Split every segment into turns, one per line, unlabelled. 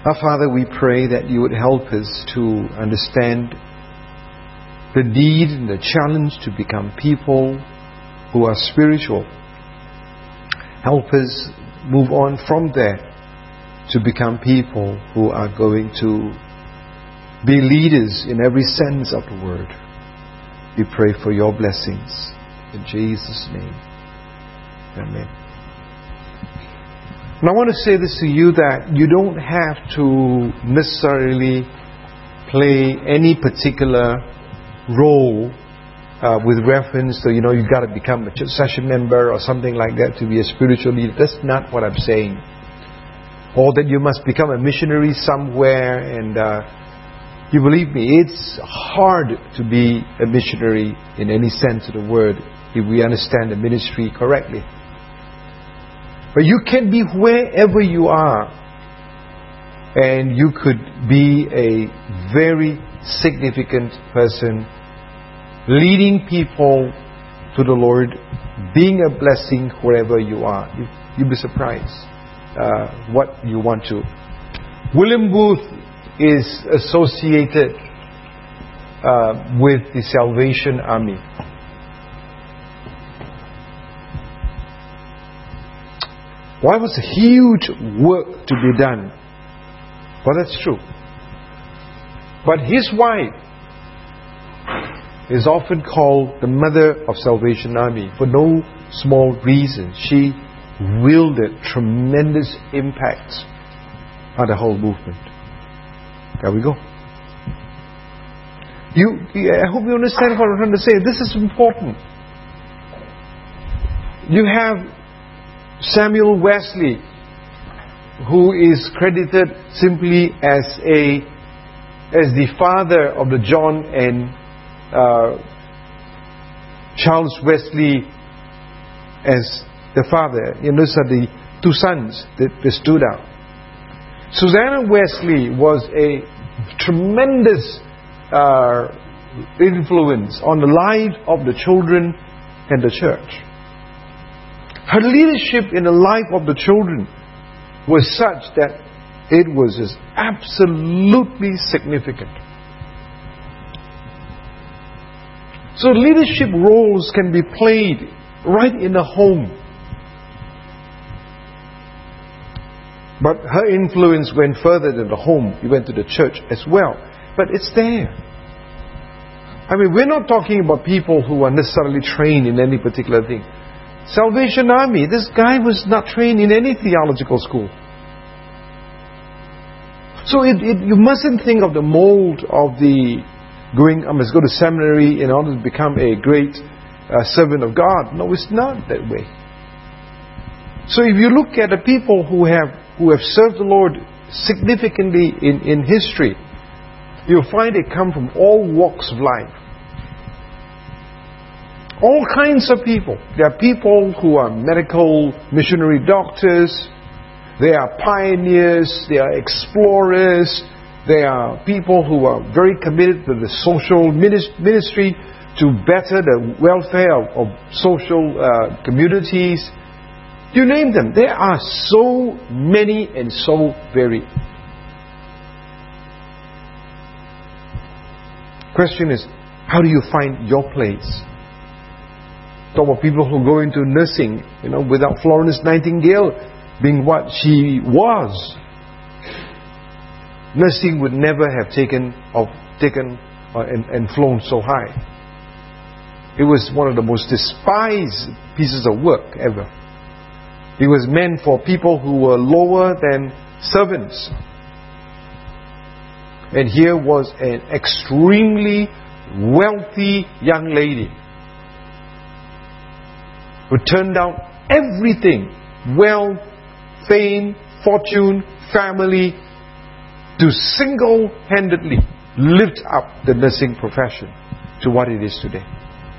Our Father, we pray that you would help us to understand the need and the challenge to become people who are spiritual. Help us move on from there to become people who are going to be leaders in every sense of the word. We pray for your blessings. In Jesus' name. Amen. And I want to say this to you, that you don't have to necessarily play any particular role with reference to, you've got to become a church session member or something like that to be a spiritual leader. That's not what I'm saying. Or that you must become a missionary somewhere. And you believe me, it's hard to be a missionary in any sense of the word if we understand the ministry correctly. But you can be wherever you are, and you could be a very significant person, leading people to the Lord, being a blessing wherever you are. You'll be surprised what you want to. William Booth is associated with the Salvation Army. Why was a huge work to be done? Well, that's true. But his wife is often called the mother of Salvation Army for no small reason. She wielded tremendous impact on the whole movement. There we go. I hope you understand what I'm trying to say. This is important. You have Samuel Wesley, who is credited simply as the father of the John and Charles Wesley as the father. Those are the two sons that stood out. Susanna Wesley was a tremendous influence on the life of the children and the church. Her leadership in the life of the children was such that it was just absolutely significant. So leadership roles can be played right in the home. But her influence went further than the home. It went to the church as well. But it's there. We're not talking about people who are necessarily trained in any particular thing. Salvation Army, this guy was not trained in any theological school. So you mustn't think of the mold of I must go to seminary in order to become a great servant of God. No, it's not that way. So if you look at the people who have served the Lord significantly in history, you'll find they come from all walks of life. All kinds of people. There are people who are medical missionary doctors. There are pioneers. There are explorers. There are people who are very committed to the social ministry to better the welfare of social communities. You name them. There are so many and so varied. Question is, how do you find your place? Talk about people who go into nursing, without Florence Nightingale being what she was, nursing would never have taken and flown so high. It was one of the most despised pieces of work ever. It was meant for people who were lower than servants. And here was an extremely wealthy young lady who turned down everything, wealth, fame, fortune, family, to single-handedly lift up the nursing profession to what it is today.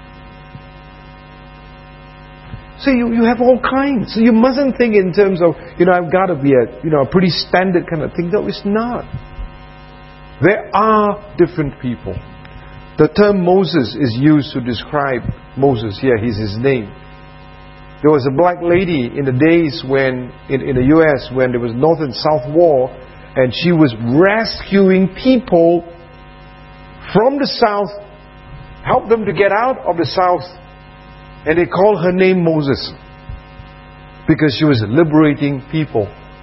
So you have all kinds. So you mustn't think in terms of, I've got to be a pretty standard kind of thing. No, it's not. There are different people. The term Moses is used to describe Moses. Here, he's his name. There was a black lady in the days when, in the U.S., when there was North and South War, And she was rescuing people from the south, help them to get out of the south. And they called her name Moses, because she was liberating people.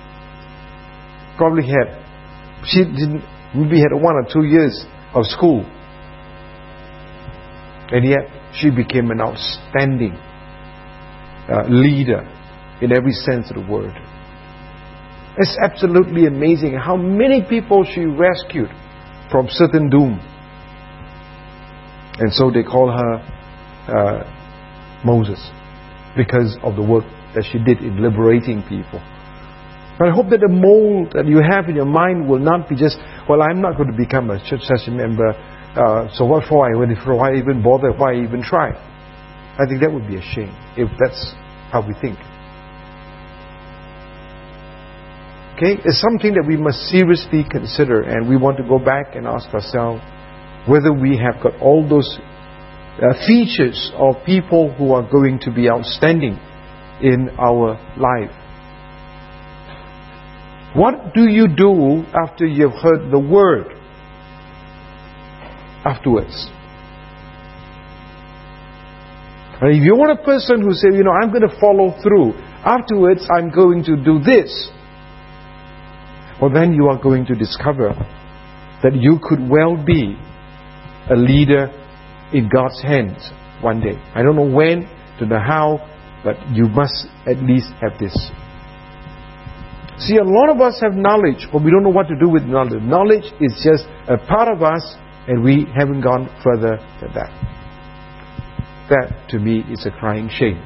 Maybe had 1 or 2 years of school. And yet she became an outstanding leader in every sense of the word. It's absolutely amazing how many people she rescued from certain doom. And so they call her Moses, because of the work that she did in liberating people. But I hope that the mold that you have in your mind will not be just, well, I'm not going to become a church session member, so what for? Why even bother? Why even try? I think that would be a shame if that's how we think. Okay, it's something that we must seriously consider, and we want to go back and ask ourselves whether we have got all those features of people who are going to be outstanding in our life. What do you do after you've heard the word? Afterwards. And if you want a person who says, I'm going to follow through. Afterwards, I'm going to do this. Well, then you are going to discover that you could well be a leader in God's hands one day. I don't know when, don't know how, but you must at least have this. See, a lot of us have knowledge, but we don't know what to do with knowledge. Knowledge is just a part of us, and we haven't gone further than that. That, to me, is a crying shame.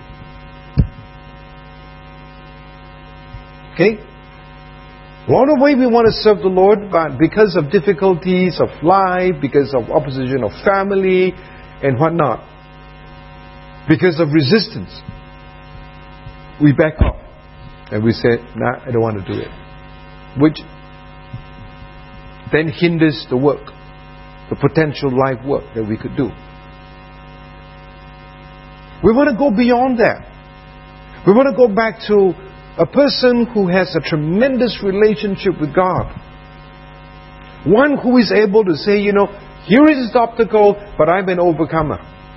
Okay? A lot of ways we want to serve the Lord, but because of difficulties of life, because of opposition of family, and whatnot, because of resistance, we back up. And we say, nah, I don't want to do it. Which then hinders the work, the potential life work that we could do. We want to go beyond that. We want to go back to a person who has a tremendous relationship with God. One who is able to say, here is this obstacle, but I'm an overcomer.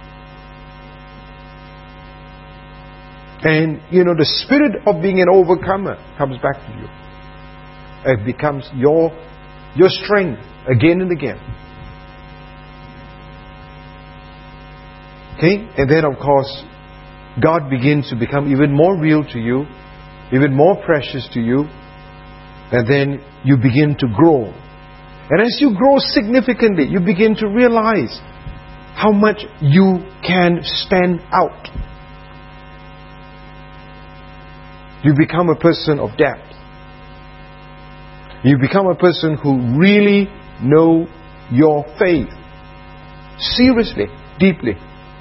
And, the spirit of being an overcomer comes back to you. It becomes your strength again and again. Okay? And then, of course, God begins to become even more real to you, even more precious to you. And then you begin to grow. And as you grow significantly, you begin to realize how much you can stand out. You become a person of depth. You become a person who really know your faith seriously, deeply.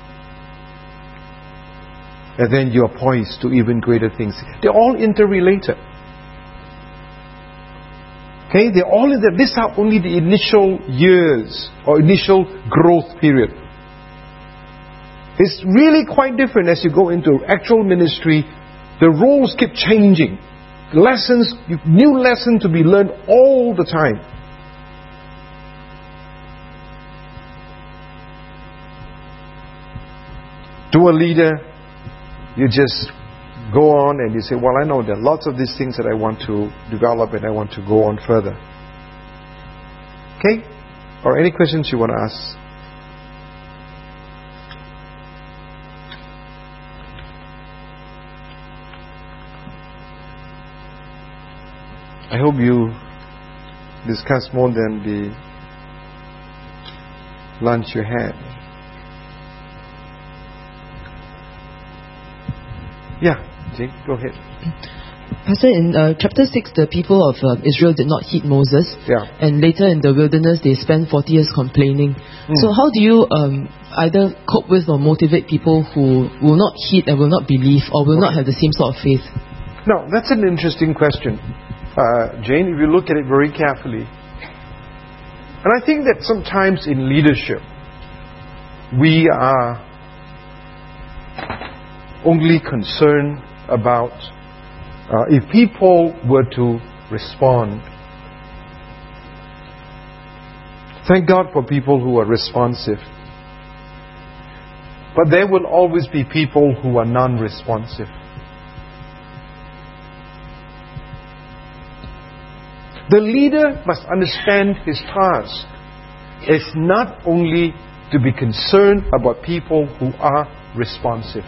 And then you are poised to even greater things. They're all interrelated. Okay, they're all these are only the initial years or initial growth period. It's really quite different as you go into actual ministry. The roles keep changing. Lessons, new lessons to be learned all the time. To a leader, you just go on and you say, well, I know there are lots of these things that I want to develop and I want to go on further. Okay? Or any questions you want to ask? I hope you discuss more than the lunch you had. Yeah, Jane, go ahead.
Pastor, in chapter 6, the people of Israel did not heed Moses.
Yeah.
And later in the wilderness, they spent 40 years complaining. So how do you either cope with or motivate people who will not heed and will not believe or will not have the same sort of faith?
Now, that's an interesting question. Jane, if you look at it very carefully. And I think that sometimes in leadership, we are only concerned about if people were to respond Thank God for people who are responsive. But there will always be people who are non-responsive. The leader must understand his task. It's not only to be concerned about people who are responsive.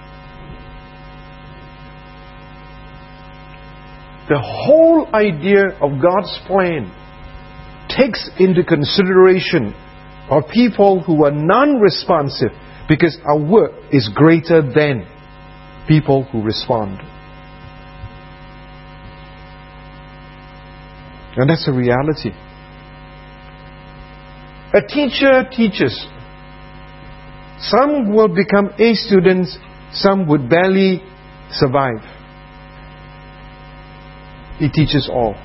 The whole idea of God's plan takes into consideration of people who are non-responsive, because our work is greater than people who respond. And that's a reality. A teacher teaches. Some will become A students, some would barely survive. He teaches all.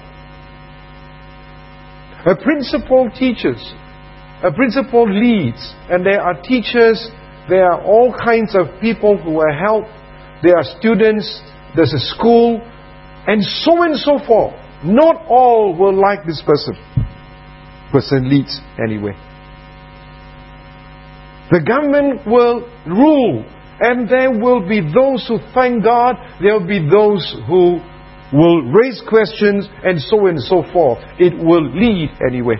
A principal teaches. A principal leads. And there are teachers, there are all kinds of people who are helped. There are students, there's a school, and so forth. Not all will like this person. Person leads anyway. The government will rule, and there will be those who thank God, there will be those who will raise questions, and so forth. It will lead anyway.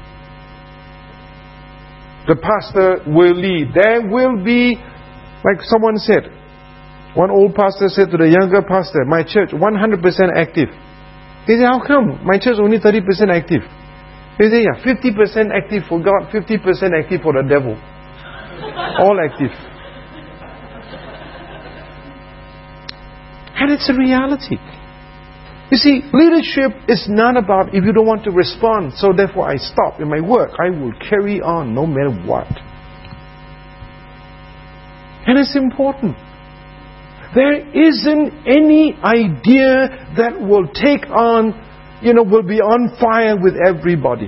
The pastor will lead. There will be, like someone said, one old pastor said to the younger pastor, my church 100% active. He said, how come? My church only 30% active. He said, yeah, 50% active for God, 50% active for the devil. All active. And it's a reality. You see, leadership is not about if you don't want to respond, so therefore I stop in my work. I will carry on no matter what. And it's important. There isn't any idea that will take on, will be on fire with everybody.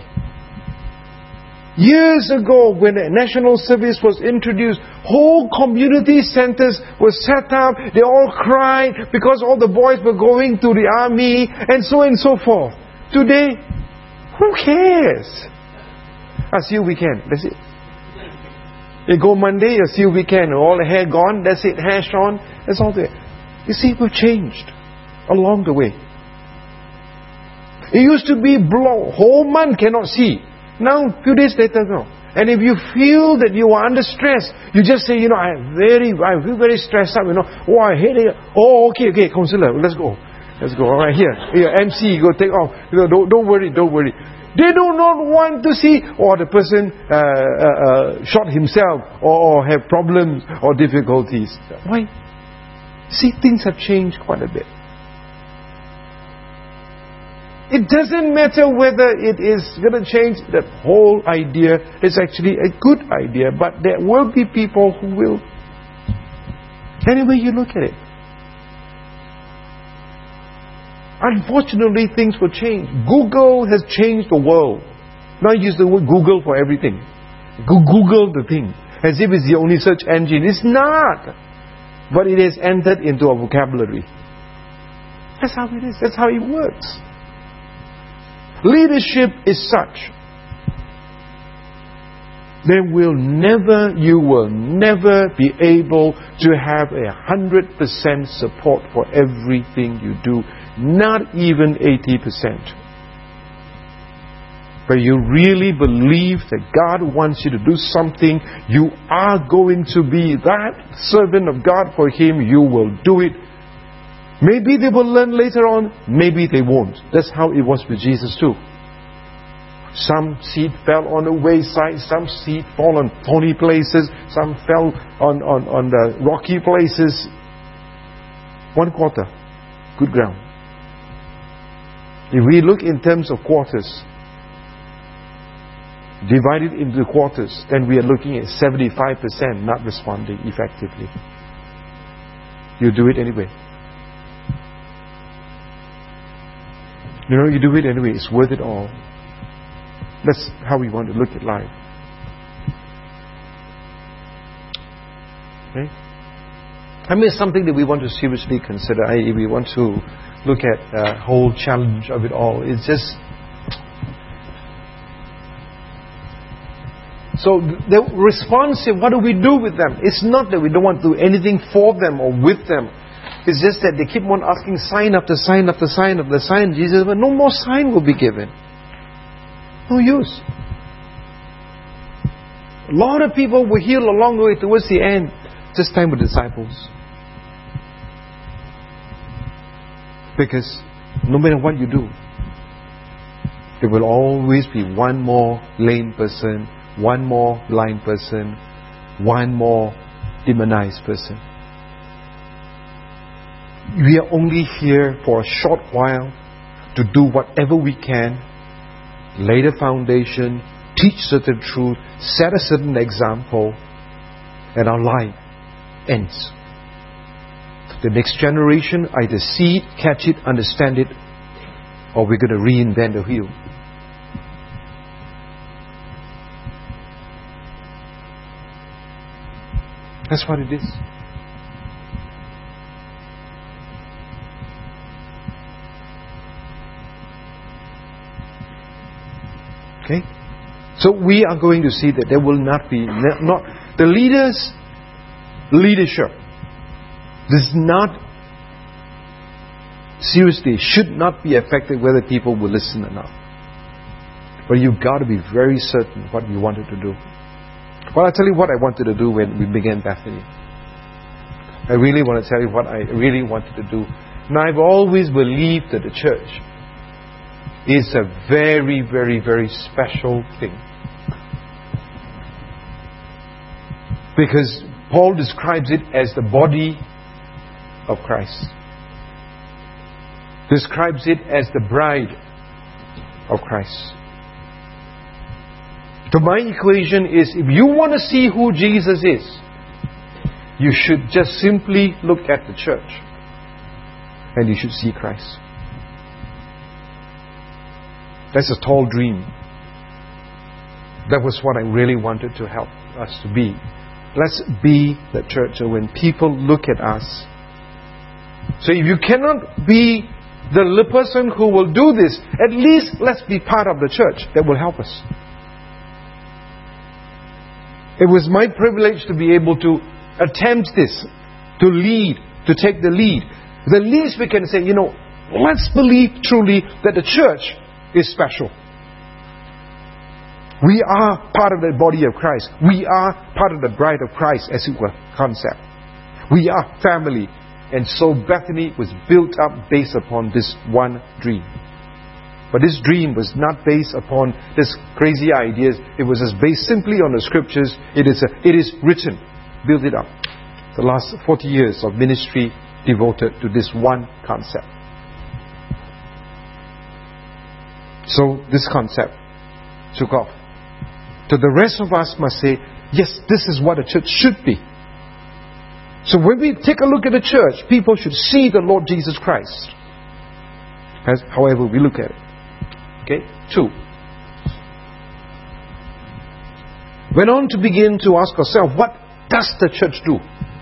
Years ago, when the national service was introduced, whole community centers were set up. They all cried because all the boys were going to the army and so forth. Today, who cares? See you weekend. That's it. You go Monday, you see you weekend. All the hair gone. That's it. Hair shorn. That's all there. You see, we've changed along the way. It used to be whole month cannot see. Now, a few days later, no. And if you feel that you are under stress, you just say, I feel very stressed up, Oh, I hate it. Oh, okay, counselor, let's go. All right, here, MC, go take off. Don't worry. They do not want to see, the person shot himself, or have problems or difficulties. Why? See, things have changed quite a bit. It doesn't matter whether it is going to change. That whole idea is actually a good idea, but there will be people who will. Any way you look at it. Unfortunately, things will change. Google has changed the world. Now use the word Google for everything. Google the thing. As if it's the only search engine. It's not. But it has entered into our vocabulary. That's how it is. That's how it works. Leadership is such. You will never be able to have 100% support for everything you do. Not even 80%. But you really believe that God wants you to do something, you are going to be that servant of God for Him, you will do it. Maybe they will learn later on, maybe they won't. That's how it was with Jesus too. Some seed fell on the wayside, some seed fell on thorny places, some fell on the rocky places. 1/4, good ground. If we look in terms of quarters, divided into quarters, then we are looking at 75% not responding effectively. You do it anyway. You do it anyway. It's worth it all. That's how we want to look at life. Okay? It's something that we want to seriously consider. We want to look at the whole challenge of it all. It's just... So the response is, what do we do with them? It's not that we don't want to do anything for them or with them. It's just that they keep on asking sign after sign after sign after sign. Jesus said, no more sign will be given. No use. A lot of people were healed along the way towards the end. Just time with disciples. Because no matter what you do, there will always be one more lame person, one more blind person, one more demonized person. We are only here for a short while to do whatever we can, lay the foundation, teach certain truth, set a certain example, and our life ends. The next generation either see it, catch it, understand it, or we're going to reinvent the wheel. That's what it is. Okay? So we are going to see that there will not be, not the leadership does not, seriously, should not be affected whether people will listen or not. But you've got to be very certain what you wanted to do. Well, I'll tell you what I wanted to do when we began Bethany. I really want to tell you what I really wanted to do. Now, I've always believed that the church is a very, very, very special thing. Because Paul describes it as the body of Christ. Describes it as the bride of Christ. So my equation is, if you want to see who Jesus is, you should just simply look at the church and you should see Christ. That's a tall dream. That was what I really wanted to help us to be. Let's be the church. So when people look at us, so if you cannot be the person who will do this, at least let's be part of the church that will help us. It was my privilege to be able to attempt this, to lead, to take the lead. The least we can say, let's believe truly that the church is special. We are part of the body of Christ. We are part of the bride of Christ, as it were, concept. We are family. And so Bethany was built up based upon this one dream. But this dream was not based upon this crazy ideas. It was just based simply on the scriptures. It is written. Build it up. The last 40 years of ministry devoted to this one concept. So this concept took off. So the rest of us must say, yes, this is what a church should be. So when we take a look at the church, people should see the Lord Jesus Christ. As however we look at it. Okay? 2. Went on to begin to ask ourselves, what does the church do?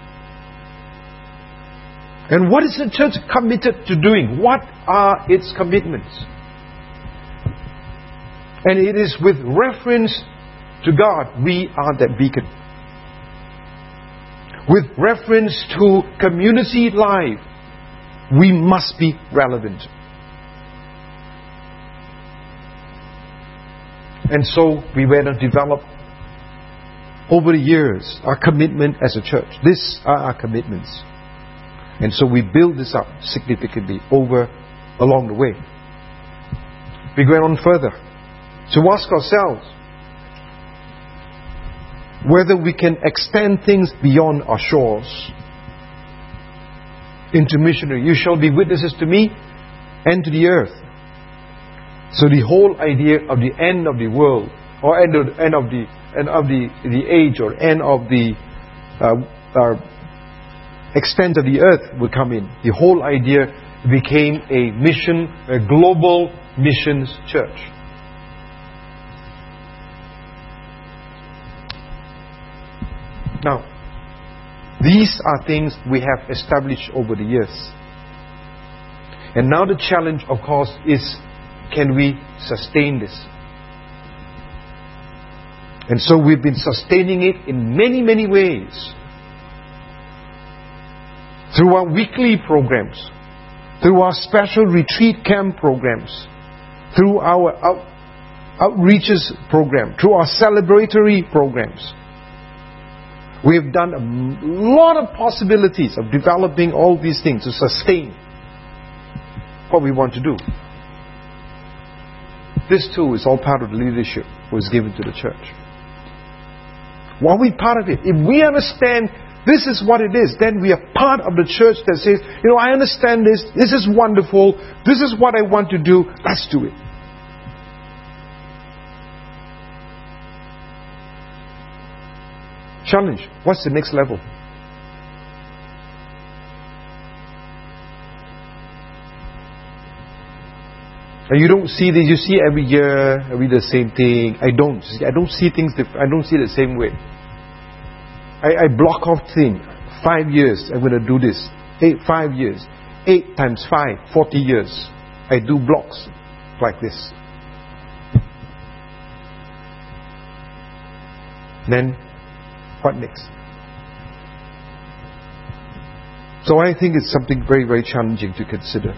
And what is the church committed to doing? What are its commitments? And it is with reference to God, we are that beacon. With reference to community life, we must be relevant. And so we went and developed over the years our commitment as a church. These are our commitments. And so we build this up significantly along the way. We went on further to ask ourselves whether we can extend things beyond our shores into missionary. You shall be witnesses to me and to the earth. So the whole idea of the end of the world, or end of the age, or end of the extent of the earth will come in. The whole idea became a global missions church. Now, these are things we have established over the years. And now the challenge, of course, is, can we sustain this? And so we've been sustaining it in many, many ways. Through our weekly programs, through our special retreat camp programs, through our outreaches program, through our celebratory programs. We have done a lot of possibilities of developing all these things to sustain what we want to do. This too is all part of the leadership that was given to the church. Why are we part of it? If we understand this is what it is, then we are part of the church that says, I understand this, this is wonderful, this is what I want to do, let's do it. Challenge. What's the next level? And you don't see this. You see every year, the same thing. I don't see things. I don't see it the same way. I block off things. 5 years, I'm going to do this. 5 years. 8 times 5, 40 years. I do blocks like this. Then, what next? So I think it's something very, very challenging to consider.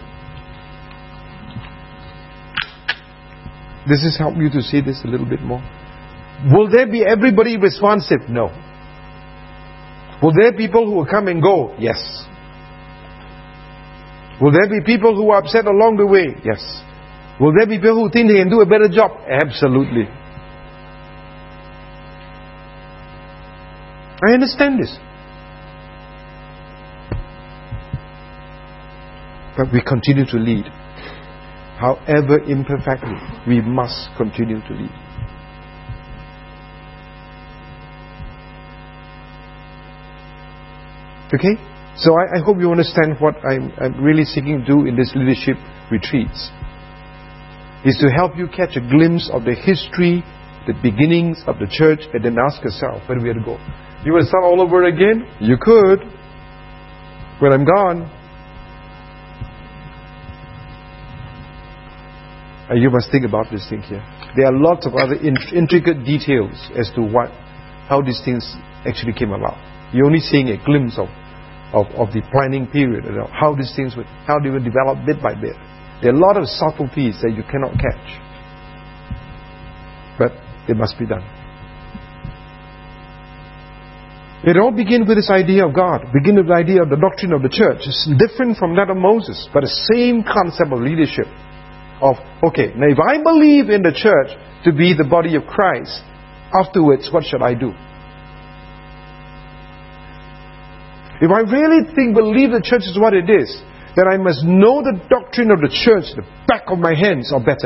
Does this help you to see this a little bit more? Will there be everybody responsive? No. Will there be people who will come and go? Yes. Will there be people who are upset along the way? Yes. Will there be people who think they can do a better job? Absolutely. I understand this. But we continue to lead. However imperfectly, we must continue to lead. Okay? So I hope you understand what I'm really seeking to do in these leadership retreats. Is to help you catch a glimpse of the history, the beginnings of the church, and then ask yourself, where do we have to go? You want to start all over again? You could. When I'm gone. And you must think about this thing here. There are lots of other intricate details as to how these things actually came about. You're only seeing a glimpse of the planning period, how these things how they were developed bit by bit. There are a lot of subtleties that you cannot catch. But they must be done. It all begins with this idea of God. Begin with the idea of the doctrine of the church. It's different from that of Moses, but the same concept of leadership. Okay, now if I believe in the church to be the body of Christ, afterwards, what should I do? If I really believe the church is what it is, then I must know the doctrine of the church, the back of my hands, or better.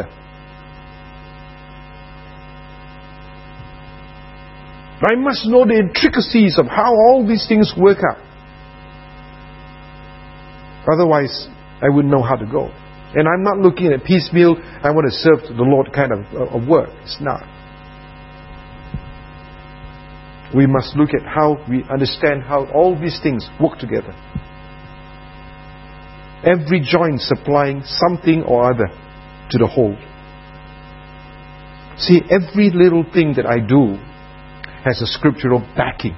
I must know the intricacies of how all these things work out. Otherwise, I wouldn't know how to go. And I'm not looking at piecemeal, I want to serve the Lord kind of work. It's not. We must look at how we understand how all these things work together. Every joint supplying something or other to the whole. See, every little thing that I do has a scriptural backing,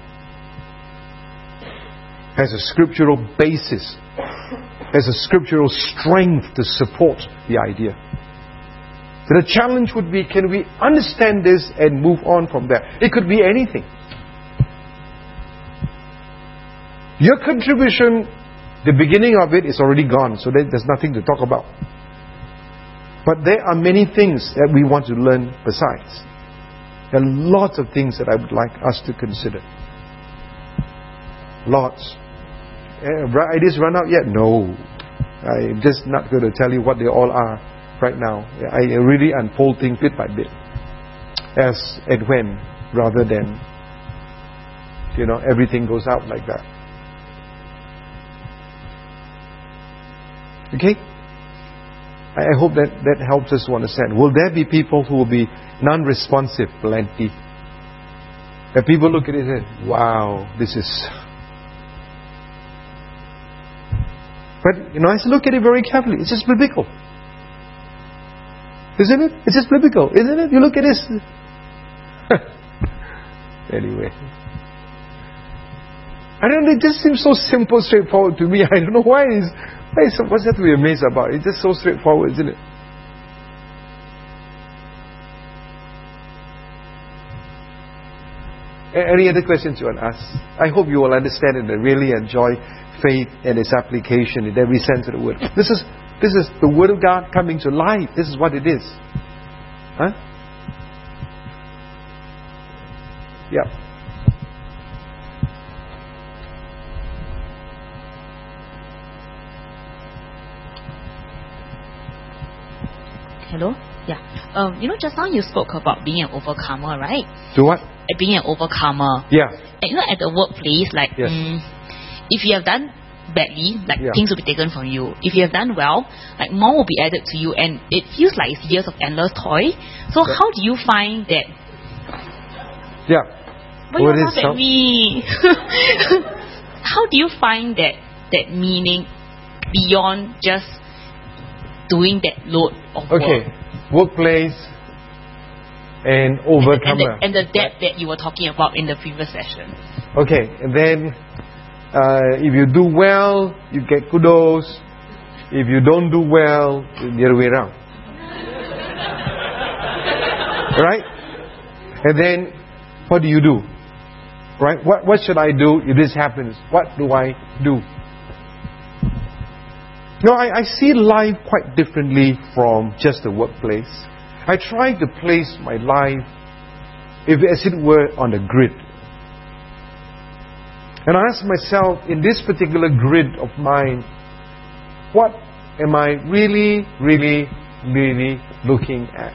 has a scriptural basis, has a scriptural strength to support the idea. So the challenge would be, can we understand this and move on from there? It could be anything. Your contribution, the beginning of it is already gone, so there's nothing to talk about. But there are many things that we want to learn besides. There are lots of things that I would like us to consider. Lots. Ideas run out yet? No. I'm just not going to tell you what they all are right now. I really unfold things bit by bit. As and when, rather than, everything goes out like that. Okay? I hope that helps us to understand. Will there be people who will be non-responsive? Plenty. And people look at it and say, wow, this is... But, I look at it very carefully. It's just biblical. Isn't it? It's just biblical, isn't it? You look at this. anyway. I don't know, it just seems so simple, straightforward to me. I don't know what's that to be amazed about? It's just so straightforward, isn't it? Any other questions you want to ask? I hope you will understand it and really enjoy faith and its application in every sense of the word. This is the Word of God coming to life. This is what it is. Huh? Yeah.
Hello? Yeah. Just now you spoke about being an overcomer, right?
To what?
Being an overcomer.
Yeah.
And at the workplace,
yes.
If you have done badly,
yeah.
things will be taken from you. If you have done well, more will be added to you, and it feels like it's years of endless toil. So
yeah.
how do you find that?
Yeah.
But you laugh at me. How do you find that meaning beyond just doing that load of work?
Okay. Workplace and overcomer.
And the depth that you were talking about in the previous session.
Okay. And then if you do well, you get kudos. If you don't do well, the other way around. Right? And then, what do you do? Right? What should I do if this happens? What do I do? No, I see life quite differently from just the workplace. I try to place my life, as it were, on a grid. And I ask myself, in this particular grid of mine, what am I really, really, really looking at?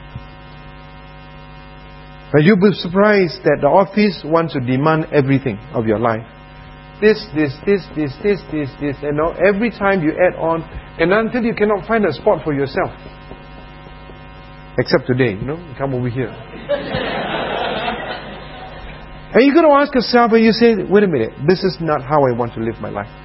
Now you'll be surprised that the office wants to demand everything of your life. This, and every time you add on, and until you cannot find a spot for yourself. Except today, you come over here. And you're going to ask yourself, and you say, wait a minute, this is not how I want to live my life.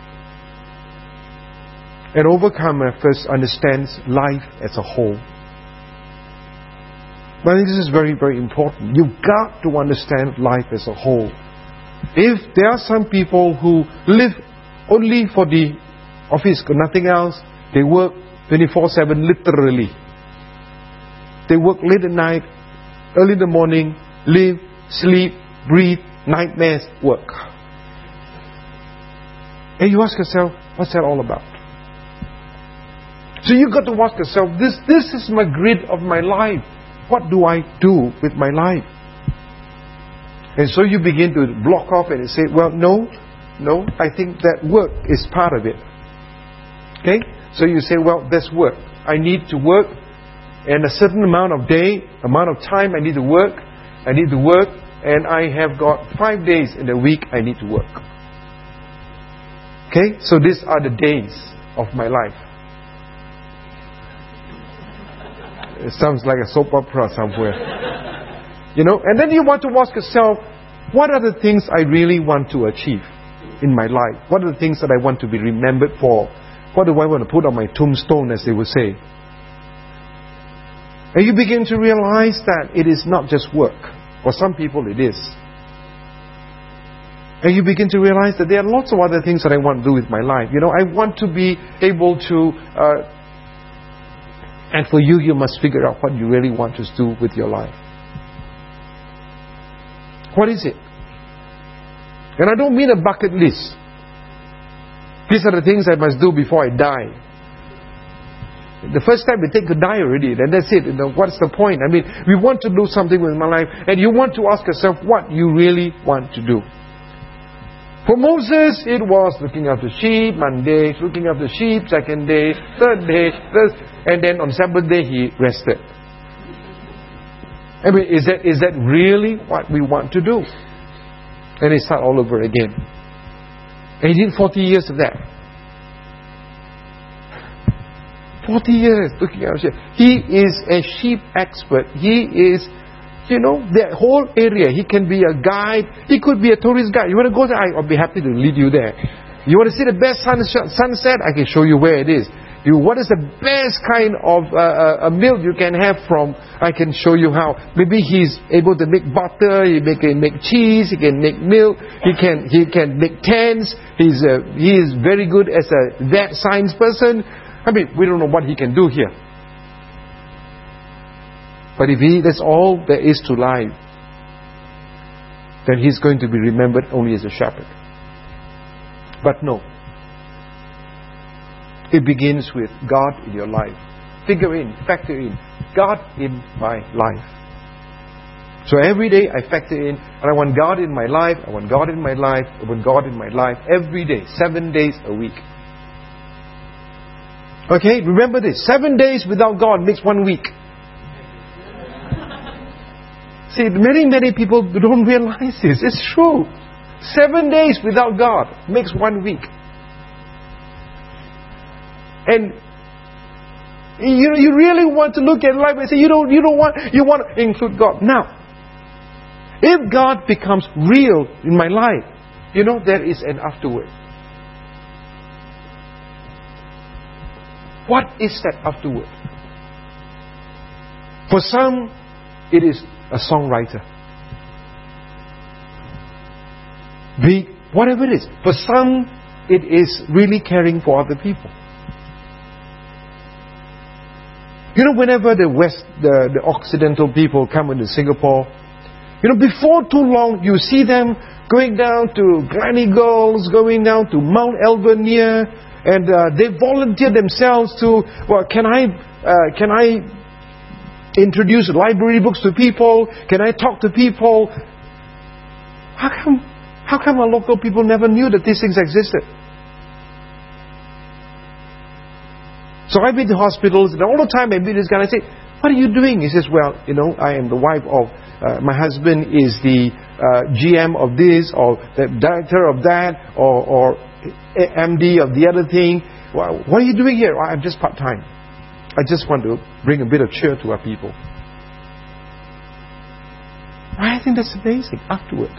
An overcomer first understands life as a whole. But I think this is very, very important. You've got to understand life as a whole. If there are some people who live only for the office, nothing else, they work 24/7 literally. They work late at night, early in the morning, live, sleep, breathe, nightmares, work. And you ask yourself, what's that all about? So you've got to ask yourself, this is my grid of my life. What do I do with my life? And so you begin to block off and say, well, no, I think that work is part of it. Okay? So you say, well, that's work. I need to work, and a certain amount of time I need to work, and I have got 5 days in a week I need to work. Okay? So these are the days of my life. It sounds like a soap opera somewhere. And then you want to ask yourself, what are the things I really want to achieve in my life? What are the things that I want to be remembered for? What do I want to put on my tombstone, as they would say? And you begin to realize that it is not just work. For some people it is. And you begin to realize that there are lots of other things that I want to do with my life. I want to be able to... and for you, you must figure out what you really want to do with your life. What is it? And I don't mean a bucket list. These are the things I must do before I die. The first step we take to die already, then that's it. What's the point? I mean, we want to do something with my life, and you want to ask yourself what you really want to do. For Moses, it was looking after sheep, Monday, looking after sheep, second day, third day, and then on Sabbath day he rested. I mean, is that really what we want to do? And he start all over again. And he did 40 years of that. 40 years looking after sheep. He is a sheep expert. He is, that whole area. He can be a guide. He could be a tourist guide. You want to go there? I'll be happy to lead you there. You want to see the best sunset? I can show you where it is. what is the best kind of a milk you can have from? I can show you how. Maybe he's able to make butter. He can make cheese. He can make milk. He can make tents. He is very good as that science person. I mean, we don't know what he can do here. But if that's all there is to life, then he's going to be remembered only as a shepherd. But no. It begins with God in your life. Factor in God in my life. So every day I factor in, and I want God in my life, I want God in my life, I want God in my life every day, 7 days a week. Okay, remember this, 7 days without God makes 1 week. See, many people don't realize this. It's true. 7 days without God makes 1 week. And you really want to look at life and say you want to include God. Now, if God becomes real in my life, there is an afterward. What is that afterward? For some, it is a songwriter. Whatever it is. For some, it is really caring for other people. Whenever the Occidental people come into Singapore, before too long, you see them going down to Gleneagles, going down to Mount Alvernia, and they volunteer themselves to, can I introduce library books to people? Can I talk to people? How come our local people never knew that these things existed? So I've been to hospitals, and all the time I meet this guy, and I say, what are you doing? He says, I am the wife of, my husband is the GM of this, or the director of that, or MD of the other thing. What are you doing here? I'm just part-time. I just want to bring a bit of cheer to our people. I think that's amazing. Afterward,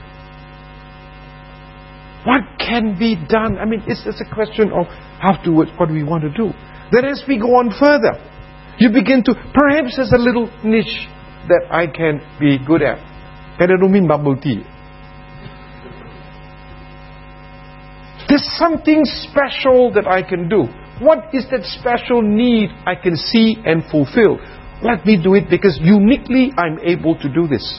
what can be done? I mean, it's a question of afterwards, what do we want to do? Then as we go on further, you begin to, perhaps there's a little niche that I can be good at. And I don't mean bubble tea. There's something special that I can do. What is that special need I can see and fulfill? Let me do it because uniquely I'm able to do this.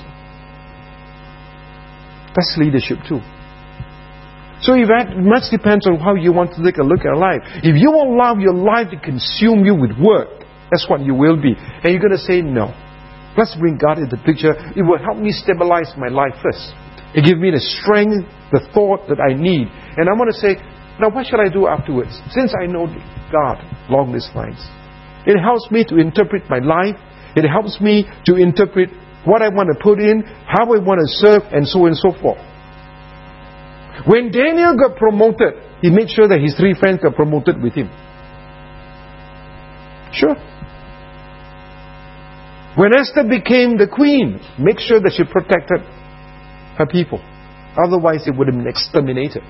That's leadership too. So it much depends on how you want to take a look at life. If you allow your life to consume you with work, that's what you will be. And you're going to say, no. Let's bring God into the picture. It will help me stabilize my life first. It gives me the strength, the thought that I need. And I'm going to say, now what should I do afterwards? Since I know God along these lines. It helps me to interpret my life. It helps me to interpret what I want to put in, how I want to serve, and so on and so forth. When Daniel got promoted, he made sure that his 3 friends got promoted with him. Sure. When Esther became the queen, make sure that she protected her people. Otherwise, it would have been exterminated.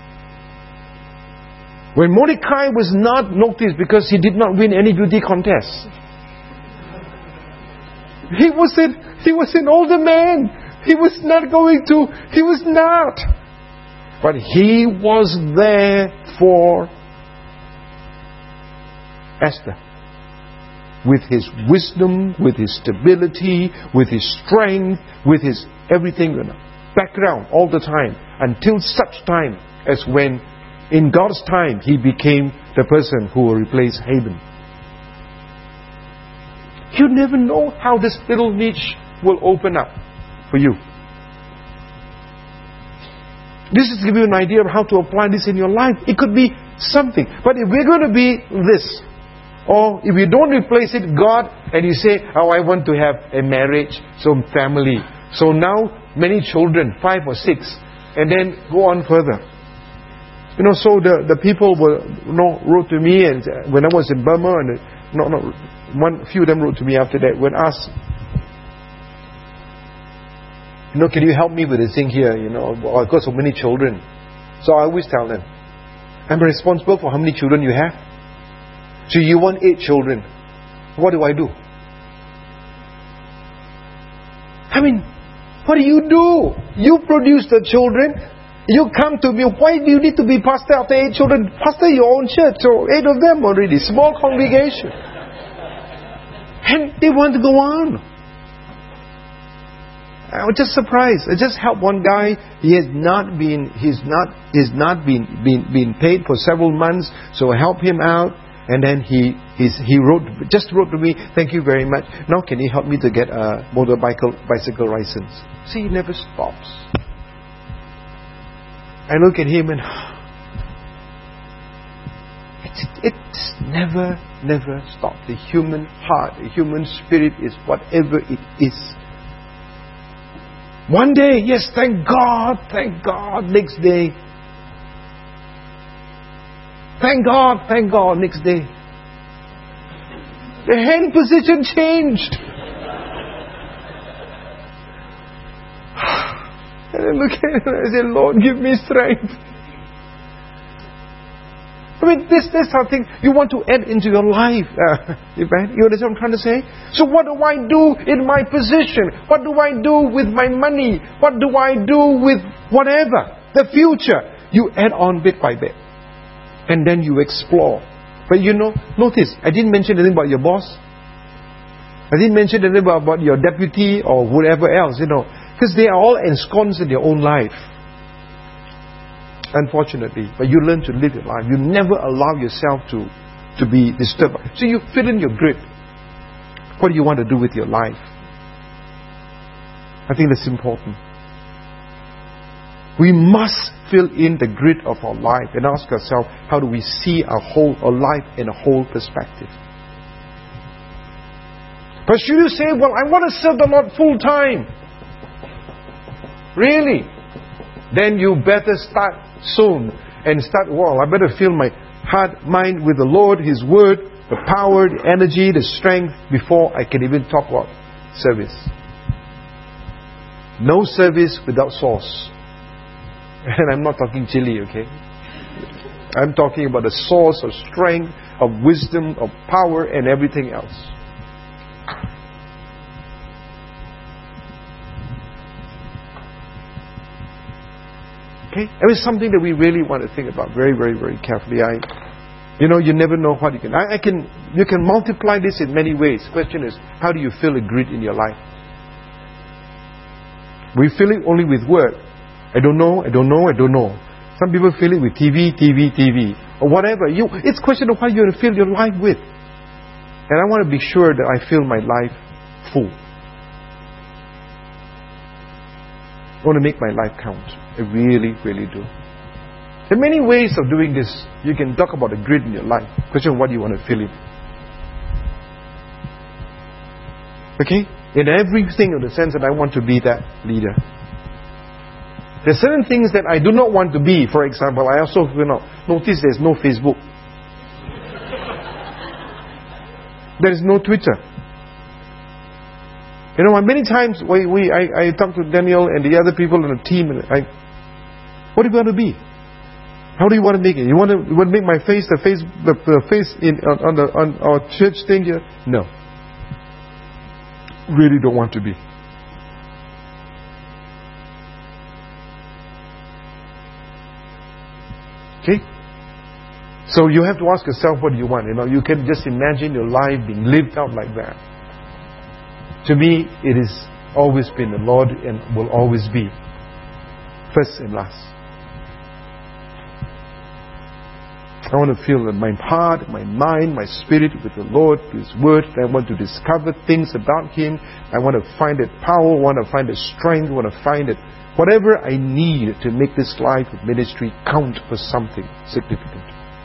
When Mordecai was not noticed because he did not win any beauty contests. He was an older man. He was not. But he was there for Esther. With his wisdom, with his stability, with his strength, with his everything, background all the time. Until such time as when, in God's time, he became the person who will replace Haman. You never know how this little niche will open up for you. This is to give you an idea of how to apply this in your life. It could be something. But if we're going to be this, or if you don't replace it, God, and you say, I want to have a marriage, some family. So now, many children, 5 or 6, and then go on further. So the people wrote to me, and when I was in Burma, and few of them wrote to me after that, when asked, can you help me with this thing here? I've got so many children. So I always tell them, I'm responsible for how many children you have. So you want 8 children. What do? I mean, what do? You produce the children. You come to me. Why do you need to be pastor after 8 children? Pastor your own church. So 8 of them already. Small congregation. And they want to go on. I was just surprised. I just helped one guy. He's not been paid for several months. So I helped him out. And then he wrote to me, thank you very much. Now can you help me to get a bicycle license? See, he never stops. I look at him and it's never stops. The human heart, the human spirit is whatever it is. One day, yes, thank God. Next day, thank God, next day. The hand position changed. And I look at it and I say, Lord, give me strength. I mean, this something you want to add into your life. You understand what I'm trying to say? So what do I do in my position? What do I do with my money? What do I do with whatever? The future. You add on bit by bit. And then you explore. But notice, I didn't mention anything about your boss. I didn't mention anything about your deputy or whatever else, because they are all ensconced in their own life. Unfortunately. But you learn to live your life. You never allow yourself to be disturbed. So you fill in your grid. What do you want to do with your life? I think that's important. We must fill in the grid of our life and ask ourselves, how do we see our life in a whole perspective? But should you say, well, I want to serve the Lord full time? Really? Then you better start soon and start, I better fill my heart, mind with the Lord, His Word, the power, the energy, the strength before I can even talk about service. No service without source. And I'm not talking chili, okay? I'm talking about the source of strength, of wisdom, of power, and everything else. Okay? It is something that we really want to think about very, very, very carefully. You never know what you can. You can multiply this in many ways. The question is, how do you fill a grid in your life? We fill it only with word. I don't know. Some people fill it with TV, or whatever. It's a question of how you're going to fill your life with. And I want to be sure that I fill my life full. I want to make my life count. I really, really do. There are many ways of doing this. You can talk about a grid in your life. Question of what you want to fill in. Okay? In everything, in the sense that I want to be that leader. There are certain things that I do not want to be. For example, I also notice there's no Facebook. There is no Twitter. Many times I talk to Daniel and the other people on the team, and what do you want to be? How do you want to make it? You want to make my face the face on our church thing here? No. Really don't want to be. Okay? So you have to ask yourself, what do you want? You can just imagine your life being lived out like that. To me, it has always been the Lord and will always be. First and last. I want to fill my heart, my mind, my spirit with the Lord, His Word. I want to discover things about Him. I want to find that power. I want to find the strength. I want to find that whatever I need to make this life of ministry count for something significant.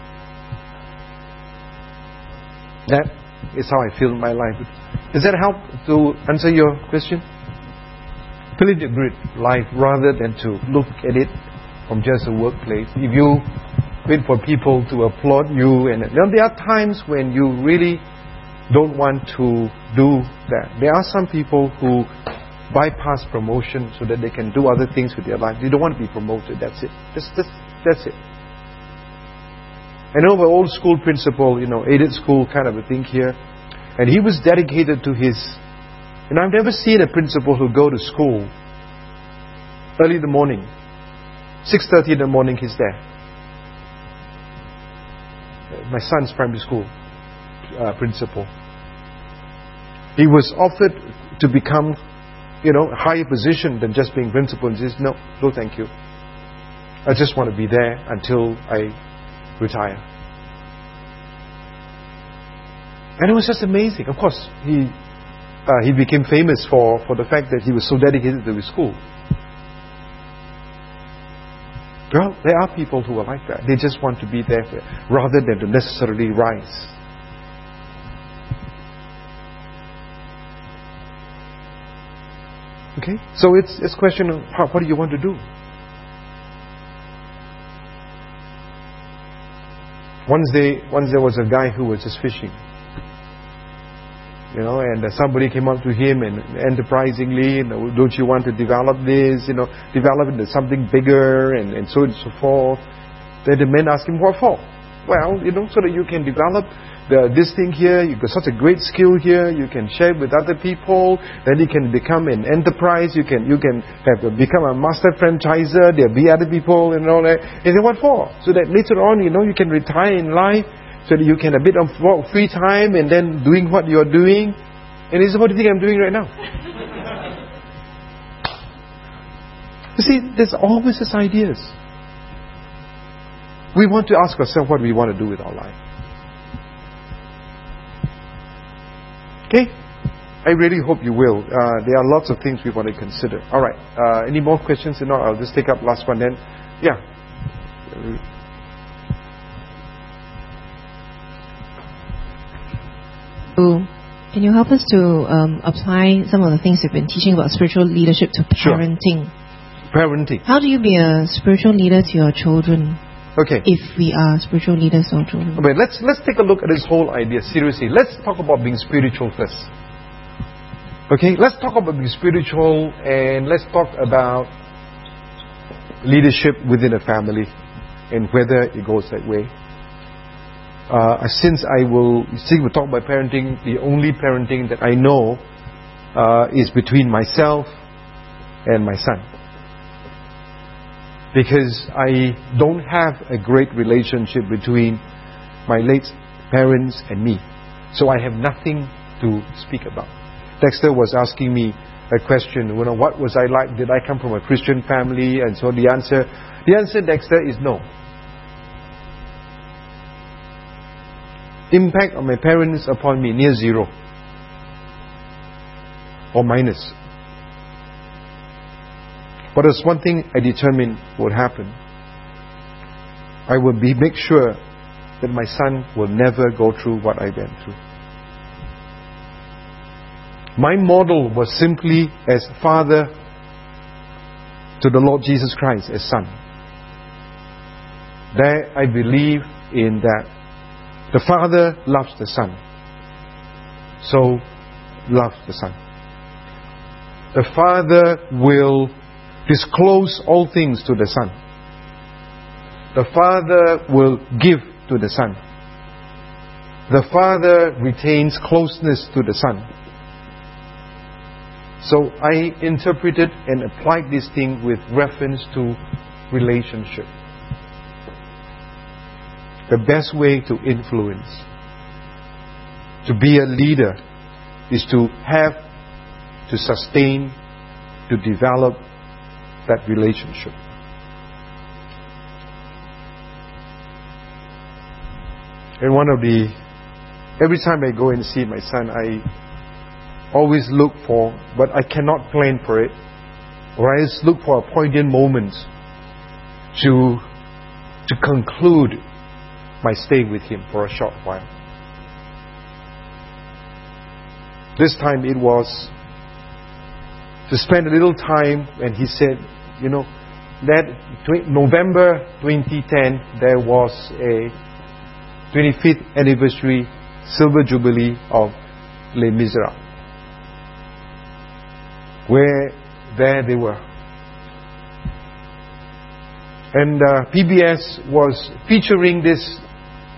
That is how I fill my life. Does that help to answer your question? Fill in your grid life rather than to look at it from just a workplace. If you wait for people to applaud you, and there are times when you really don't want to do that. There are some people who bypass promotion so that they can do other things with their life. They don't want to be promoted. That's it. That's it. I know the old school principal, aided school kind of a thing here. And he was dedicated to his... And I've never seen a principal who go to school early in the morning. 6:30 in the morning he's there. My son's primary school principal. He was offered to become, a higher position than just being principal. And he says, no thank you. I just want to be there until I retire. And it was just amazing. Of course, he became famous for the fact that he was so dedicated to his school. Well, there are people who are like that. They just want to be there rather than to necessarily rise. Okay? So it's a question of what do you want to do? Once there was a guy who was just fishing. And somebody came up to him and enterprisingly, don't you want to develop this, develop into something bigger and so on and so forth. Then the man asked him, what for? Well, so that you can develop this thing here, you've got such a great skill here, you can share with other people, then you can become an enterprise, you can become a master franchiser, there'll be other people and all that. And then what for? So that later on, you can retire in life, so that you can have a bit of free time and then doing what you're doing. And this is what you think I'm doing right now. You see, there's always these ideas. We want to ask ourselves what we want to do with our life. Okay? I really hope you will. There are lots of things we want to consider. Alright, any more questions? If not, I'll just take up last one then. Yeah.
Can you help us to apply some of the things you've been teaching about spiritual leadership to parenting?
Sure. Parenting.
How do you be a spiritual leader to your children?
Okay.
If we are spiritual leaders to our children.
Okay, let's take a look at this whole idea seriously. Let's talk about being spiritual first. Okay, let's talk about being spiritual and let's talk about leadership within a family and whether it goes that way. Since we'll talk about parenting, the only parenting that I know is between myself and my son. Because I don't have a great relationship between my late parents and me. So I have nothing to speak about. Dexter was asking me a question, what was I like? Did I come from a Christian family? And so the answer, Dexter, is no. Impact of my parents upon me, near zero. Or minus. But there's one thing I determined would happen. I will make sure that my son will never go through what I went through. My model was simply as father to the Lord Jesus Christ as son. There I believe in that the Father loves the Son. So, loves the Son. The Father will disclose all things to the Son. The Father will give to the Son. The Father retains closeness to the Son. So, I interpreted and applied this thing with reference to relationship. The best way to influence, to be a leader, is to have, to sustain, to develop that relationship. And every time I go and see my son, I always look for, but I cannot plan for it, or I just look for a poignant moment to conclude my stay with him for a short while. This time it was to spend a little time, and he said, that November 2010 there was a 25th anniversary Silver Jubilee of Les Miserables, where there they were. And PBS was featuring this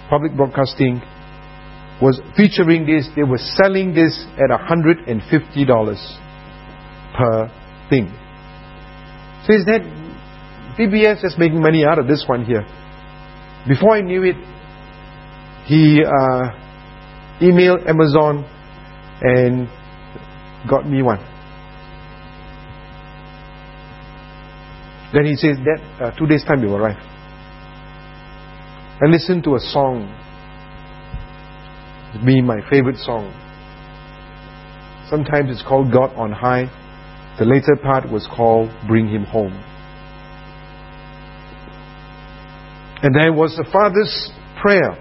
public broadcasting was featuring this. They were selling this at $150 per thing. So is that PBS just making money out of this one here? Before I knew it, he emailed Amazon and got me one. Then he says that 2 days time it will arrive. I listened to a song. It's been my favorite song. Sometimes it's called God on High. The later part was called Bring Him Home. And there was the father's prayer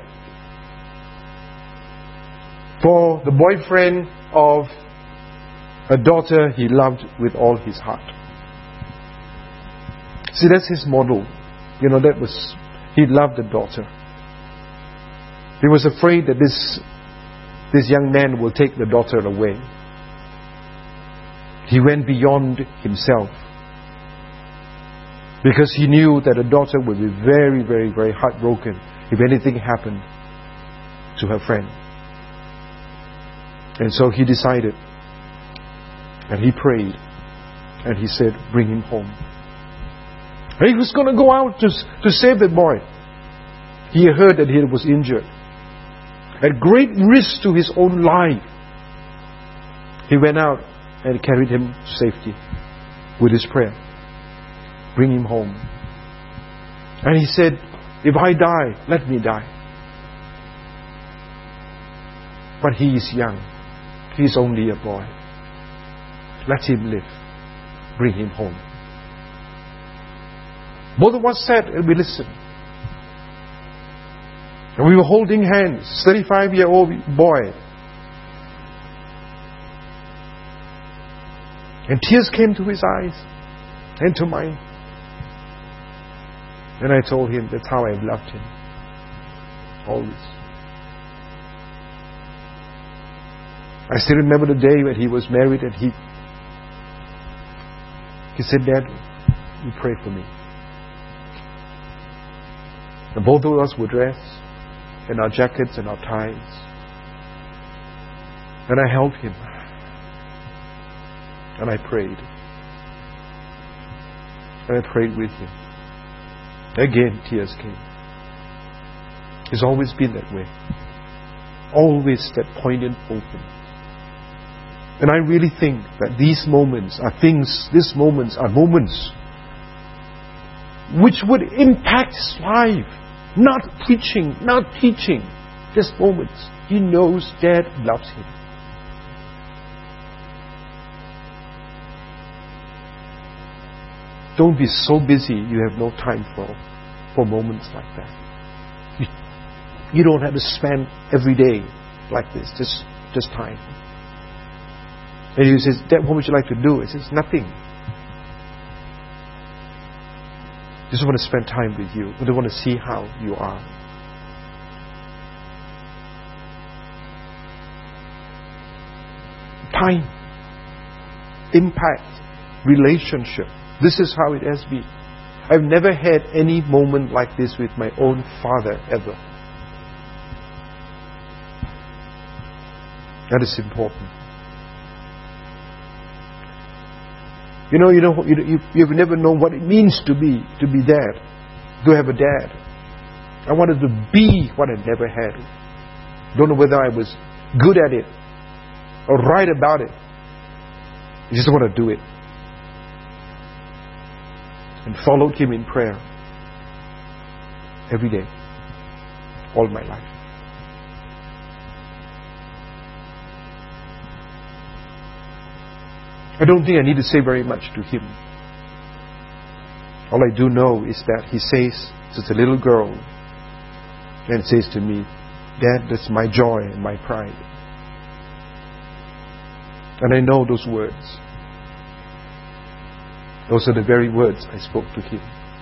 for the boyfriend of a daughter he loved with all his heart. See, that's his model. You know, that was, he loved the daughter. He was afraid that this young man will take the daughter away. He went beyond himself, because he knew that the daughter would be very, very, very heartbroken if anything happened to her friend. And so he decided, and he prayed, and he said, bring him home. And he was going to go out to save the boy. He heard that he was injured. At great risk to his own life, he went out and carried him to safety with his prayer. Bring him home. And he said, if I die, let me die. But he is young. He is only a boy. Let him live. Bring him home. Both of us sat and we listened. And we were holding hands. 35-year-old boy. And tears came to his eyes and to mine. And I told him that's how I've loved him. Always. I still remember the day when he was married and he said, Dad, you pray for me. And both of us were dressed in our jackets and our ties. And I held him. And I prayed. And I prayed with him. Again, tears came. It's always been that way. Always that poignant open. And I really think that these moments are moments which would impact his life. Not preaching, not teaching. Just moments. He knows Dad loves him. Don't be so busy you have no time for moments like that. You don't have to spend every day like this. Just time. And he says, Dad, what would you like to do? He says, nothing. Just want to spend time with you. I want to see how you are. Time. Impact. Relationship. This is how it has been. I've never had any moment like this with my own father ever. That is important. You've never known what it means to be dad, to have a dad. I wanted to be what I never had. Don't know whether I was good at it or right about it. I just want to do it. And followed him in prayer every day, all my life. I don't think I need to say very much to him. All I do know is that he says, as a little girl, and says to me, Dad, that's my joy and my pride. And I know those words. Those are the very words I spoke to him.